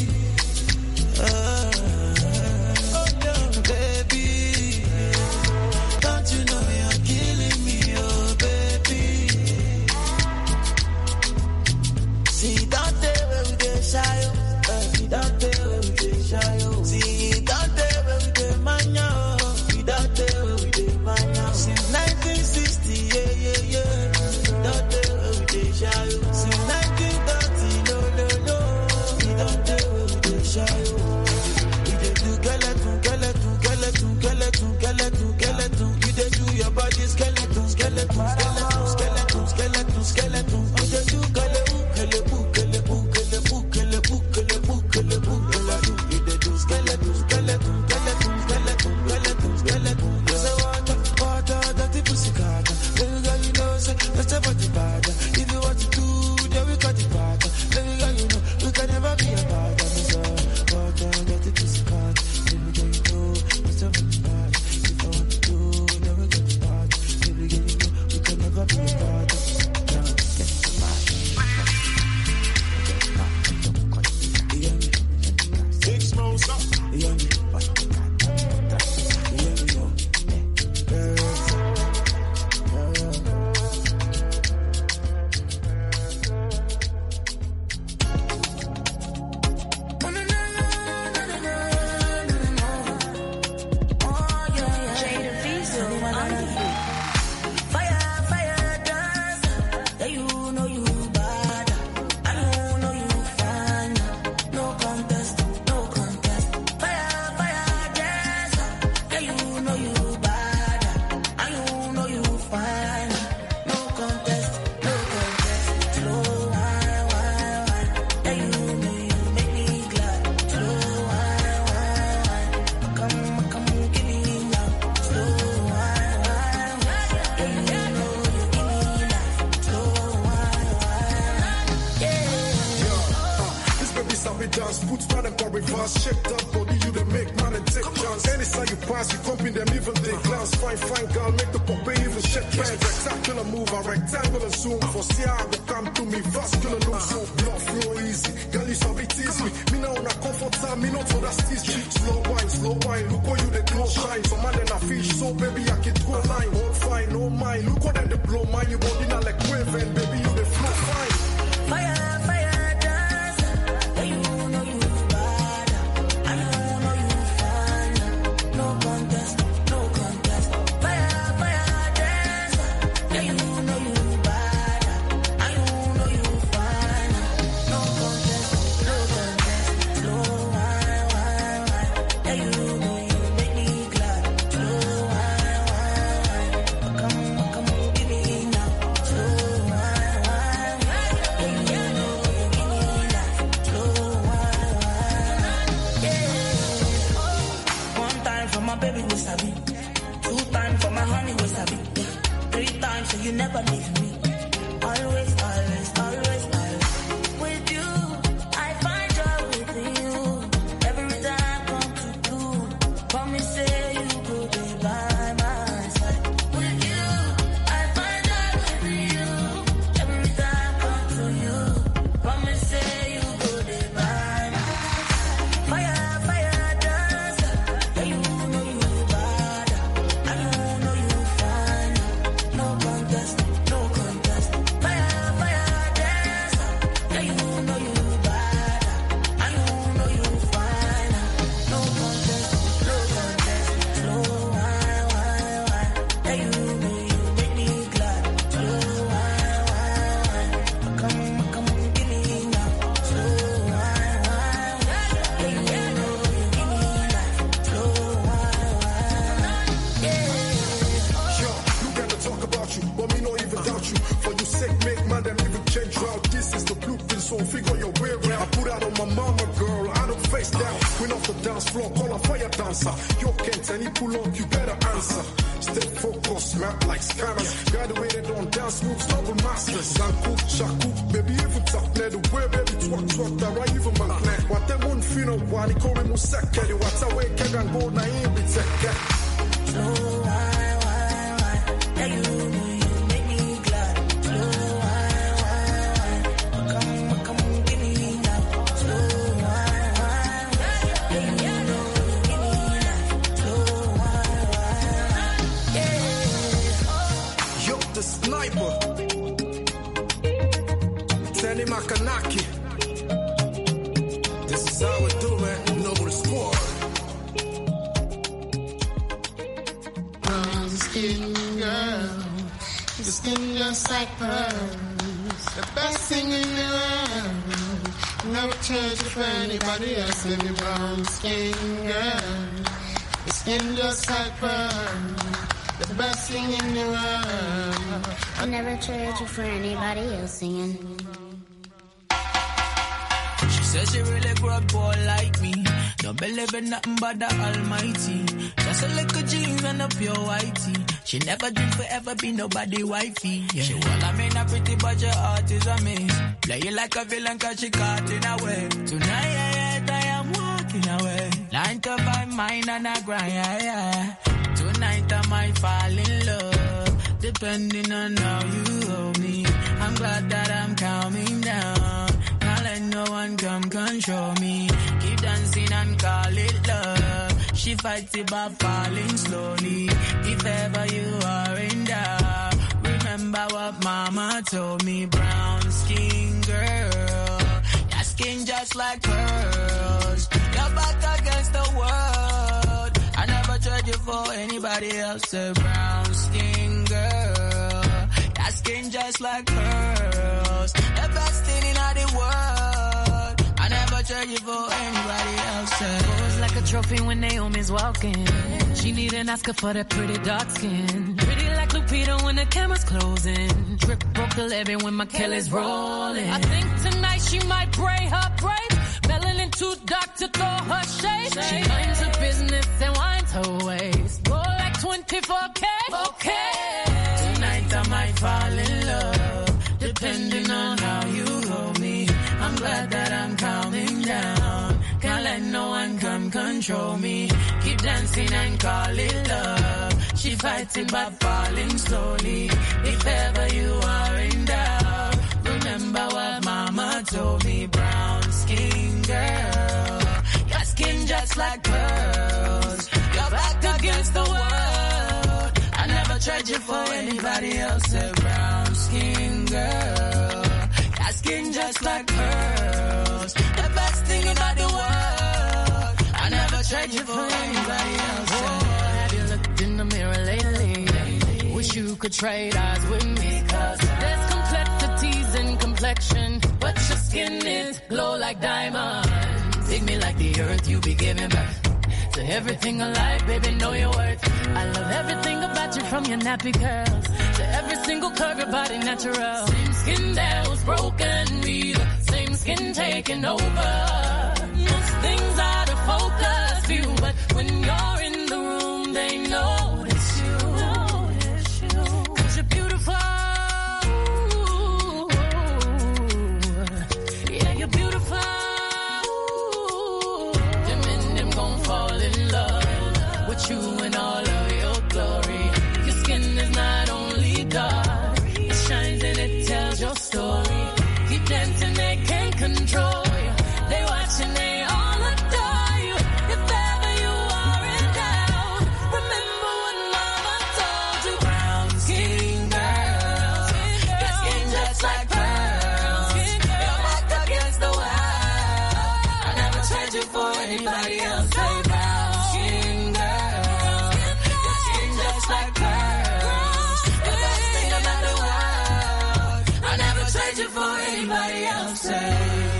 Ah, oh no, baby, don't you know you're killing me, oh baby. See, don't tell where we dey shy, oh. See, don't tell where we dey shy, oh. See, don't tell where we dey mania, oh. See, don't tell where we dey mania. Since nineteen sixty, yeah, yeah, yeah. Don't tell where we dey shy, oh. Since nineteen thirty, no, no, no. See, don't tell where we dey shy, oh. We dey do skeleton, skeleton, skeleton, skeleton, skeleton, skeleton. You dey do your body skeleton, skeleton, skeleton, skeleton, skeleton, skeleton. You dey do gale, ukele, bukele, bukele, bukele, bukele, bukele, bukele. You dey do skeleton, skeleton, skeleton, skeleton, skeleton, skeleton. You say water, water, dirty pussy carter. Baby girl, you know say that's a body bad. If you want to do, then we got the party. Baby girl, you know we can never be a bad. Me say water, dirty pussy carter. Baby girl, you know that's a body bad. If I want to do, then we got the party. Baby girl, you know we can never be a bad. Big smoke up. Dance, put man and reverse, shake up body, you they make man and take chance. Anytime you pass, you comping them even they glance. Fine, fine girl, make the puppy even shake pants. Spectacular move, a rectangular zoom. For see how I come to me, vascular look so blood flow easy. Girl, you so bit tease me. Me now on a comfort time, me not for that steez cheap. Slow wine, slow wine, look how you they glow shine. So man then I fish, so baby I can go line. All fine, no mind, look how them they blow mine. You body not like wave and baby you they flow fine. Fire, fire. You never leave me. Always, always, always, always. With you, I find joy with you. Every time I come to do, promise say you go be by my side. With you, I find joy with you. Every time I come to you, promise say you go be by my side. Fire, fire, dance. Yeah, you know you bad. I know you fine. No contest, no contest. Fire, fire. floor, call a fire dancer. Yo, Kent, any pull up, you better answer. Stay focused, map like scanners. Graduated on dance moves, double masters. Zanku, Shaku, baby, even tap near the way, baby, twat, twat, that right, even my neck. What they won't feel, what they call me Musaka, the what's away, Kagan, go, na in, be tech. So, why, why, why, hey, you, you make me glad. So, why, why, why, come, come, give me that. So, why, why, why, hey, you know, give me that. So, why, why, yeah. Yo, the sniper. Tani Makanaki. This is how we do it. Noble Squad. Brown skin girl, your skin just like pearls. The best thing in the world. Never change it for anybody else. Any brown skin girl, your skin just like pearls. The best thing in the world. I never trade you for anybody else singing. She says she really grew up poor like me. Don't believe in nothing but the Almighty. Just a little jeans and a pure whitey. She never dreamed forever be nobody wifey. Yeah. She well, I mean, a pretty but your heart is a miss. Play you like a villain cause she caught in a way. Tonight I am walking away. Nine to five mine and I grind, yeah, yeah. Tonight I might fall in love, depending on how you hold me. I'm glad that I'm calming down. Can't let no one come control me. Keep dancing and call it love. She fights it by falling slowly. If ever you are in doubt, remember what mama told me. Brown skin girl, your skin just like pearls. Your back against the world. I never trade you for anybody else. A brown skin girl, your skin just like pearls. The best thing in all the world. I never trade you for anybody else. Pose like a trophy when Naomi's walking. She need an Oscar for that pretty dark skin. Pretty like Lupita when the camera's closing. Drip broke the levee when my Kelly's rolling. I think tonight she might braid her braids. Melanin too dark to throw her shade. She minds her business and winds her waist. Go like twenty-four K. Okay. Tonight I might fall in love, depending on how you hold me. I'm glad that I'm calming down. Can't let no one come control me. Keep dancing and call it love. She fighting but falling slowly. If ever you are in doubt, remember what mama told me. Brown skin girl, your skin just like pearls. Your back against the world. I never trade you for anybody else. A brown skin girl, your skin just like pearls. The best thing in all the world. I never trade you for anybody else. Oh, have you looked in the mirror lately? lately? Wish you could trade eyes with me. Cause there's complexities in complexion, but your skin is glow like diamonds. Dig me like the earth, you be giving birth to everything alive, baby, know your worth. I love everything about you, from your nappy curls to every single curve, your body natural. Same skin that was broken, me, same skin taking over. Most things out of focus view, but when you're in the room, they notice you. Notice you. Cause you're beautiful. Yeah, you're beautiful. Them and them gon' fall in love with you in all of your glory. Your skin is not only dark, it shines and it tells your story. Keep dancing, they can't control you. They watch and they all adore you. If ever you are in doubt, remember what mama told you. Brown skin girl, your skin just like pearls. Your back against the wall. I never trade you for anybody else. Say brown skin girl, your skin just like pearls. The best thing about the world. I never trade you for anybody else. Say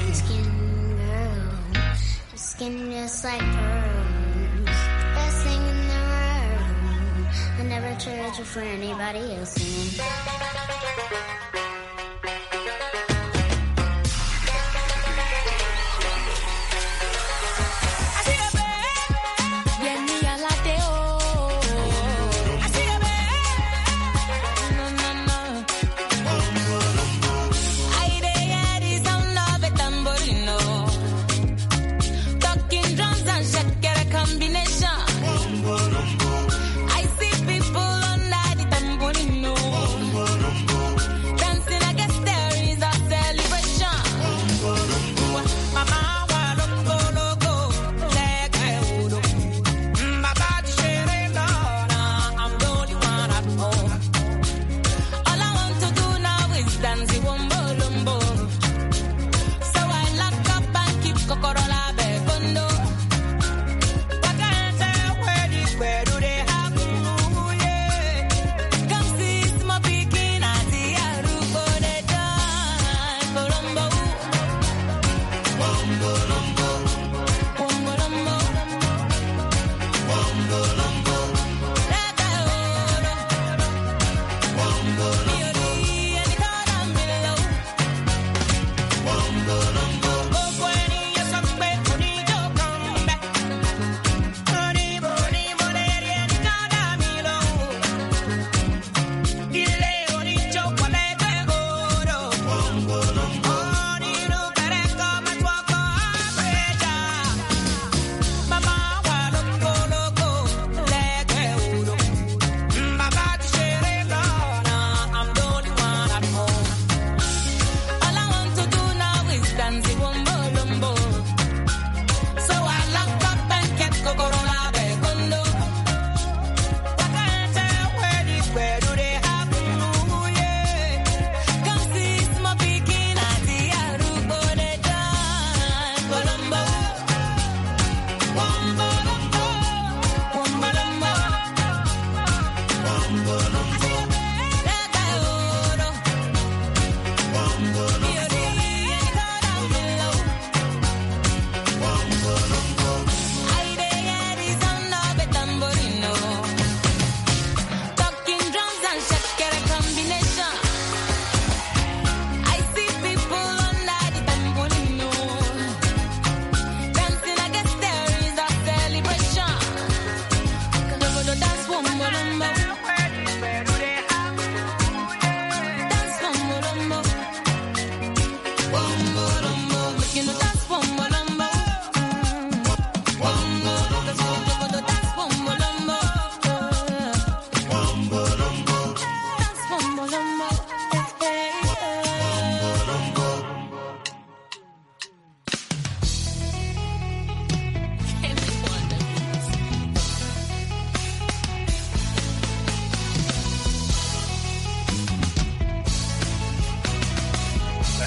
skin just like pearls, best thing in the world. I never trade you for anybody else singing. I see a bad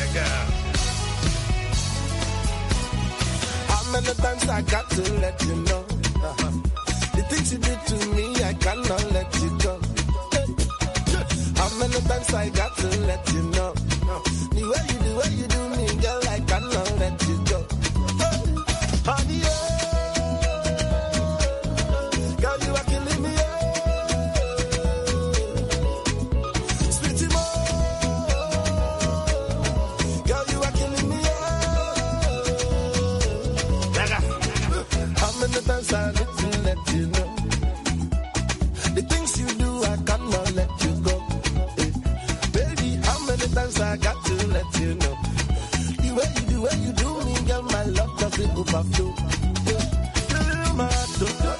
girl. How many times I got to let you know? Uh-huh. The things you do to me, I cannot let you go. How many times I got to let you know? The way you do, way you do me, girl, I cannot let you go. Honey, oh, girl, you are killing me, oh. Sweetie, mo, girl, you are killing me, oh. How many times I need to let you know? The things you do, I cannot let you go. Eh. Baby, how many times I got to let you know? The way you do, way you do me, girl, my love doesn't overflow. Eh. My heart,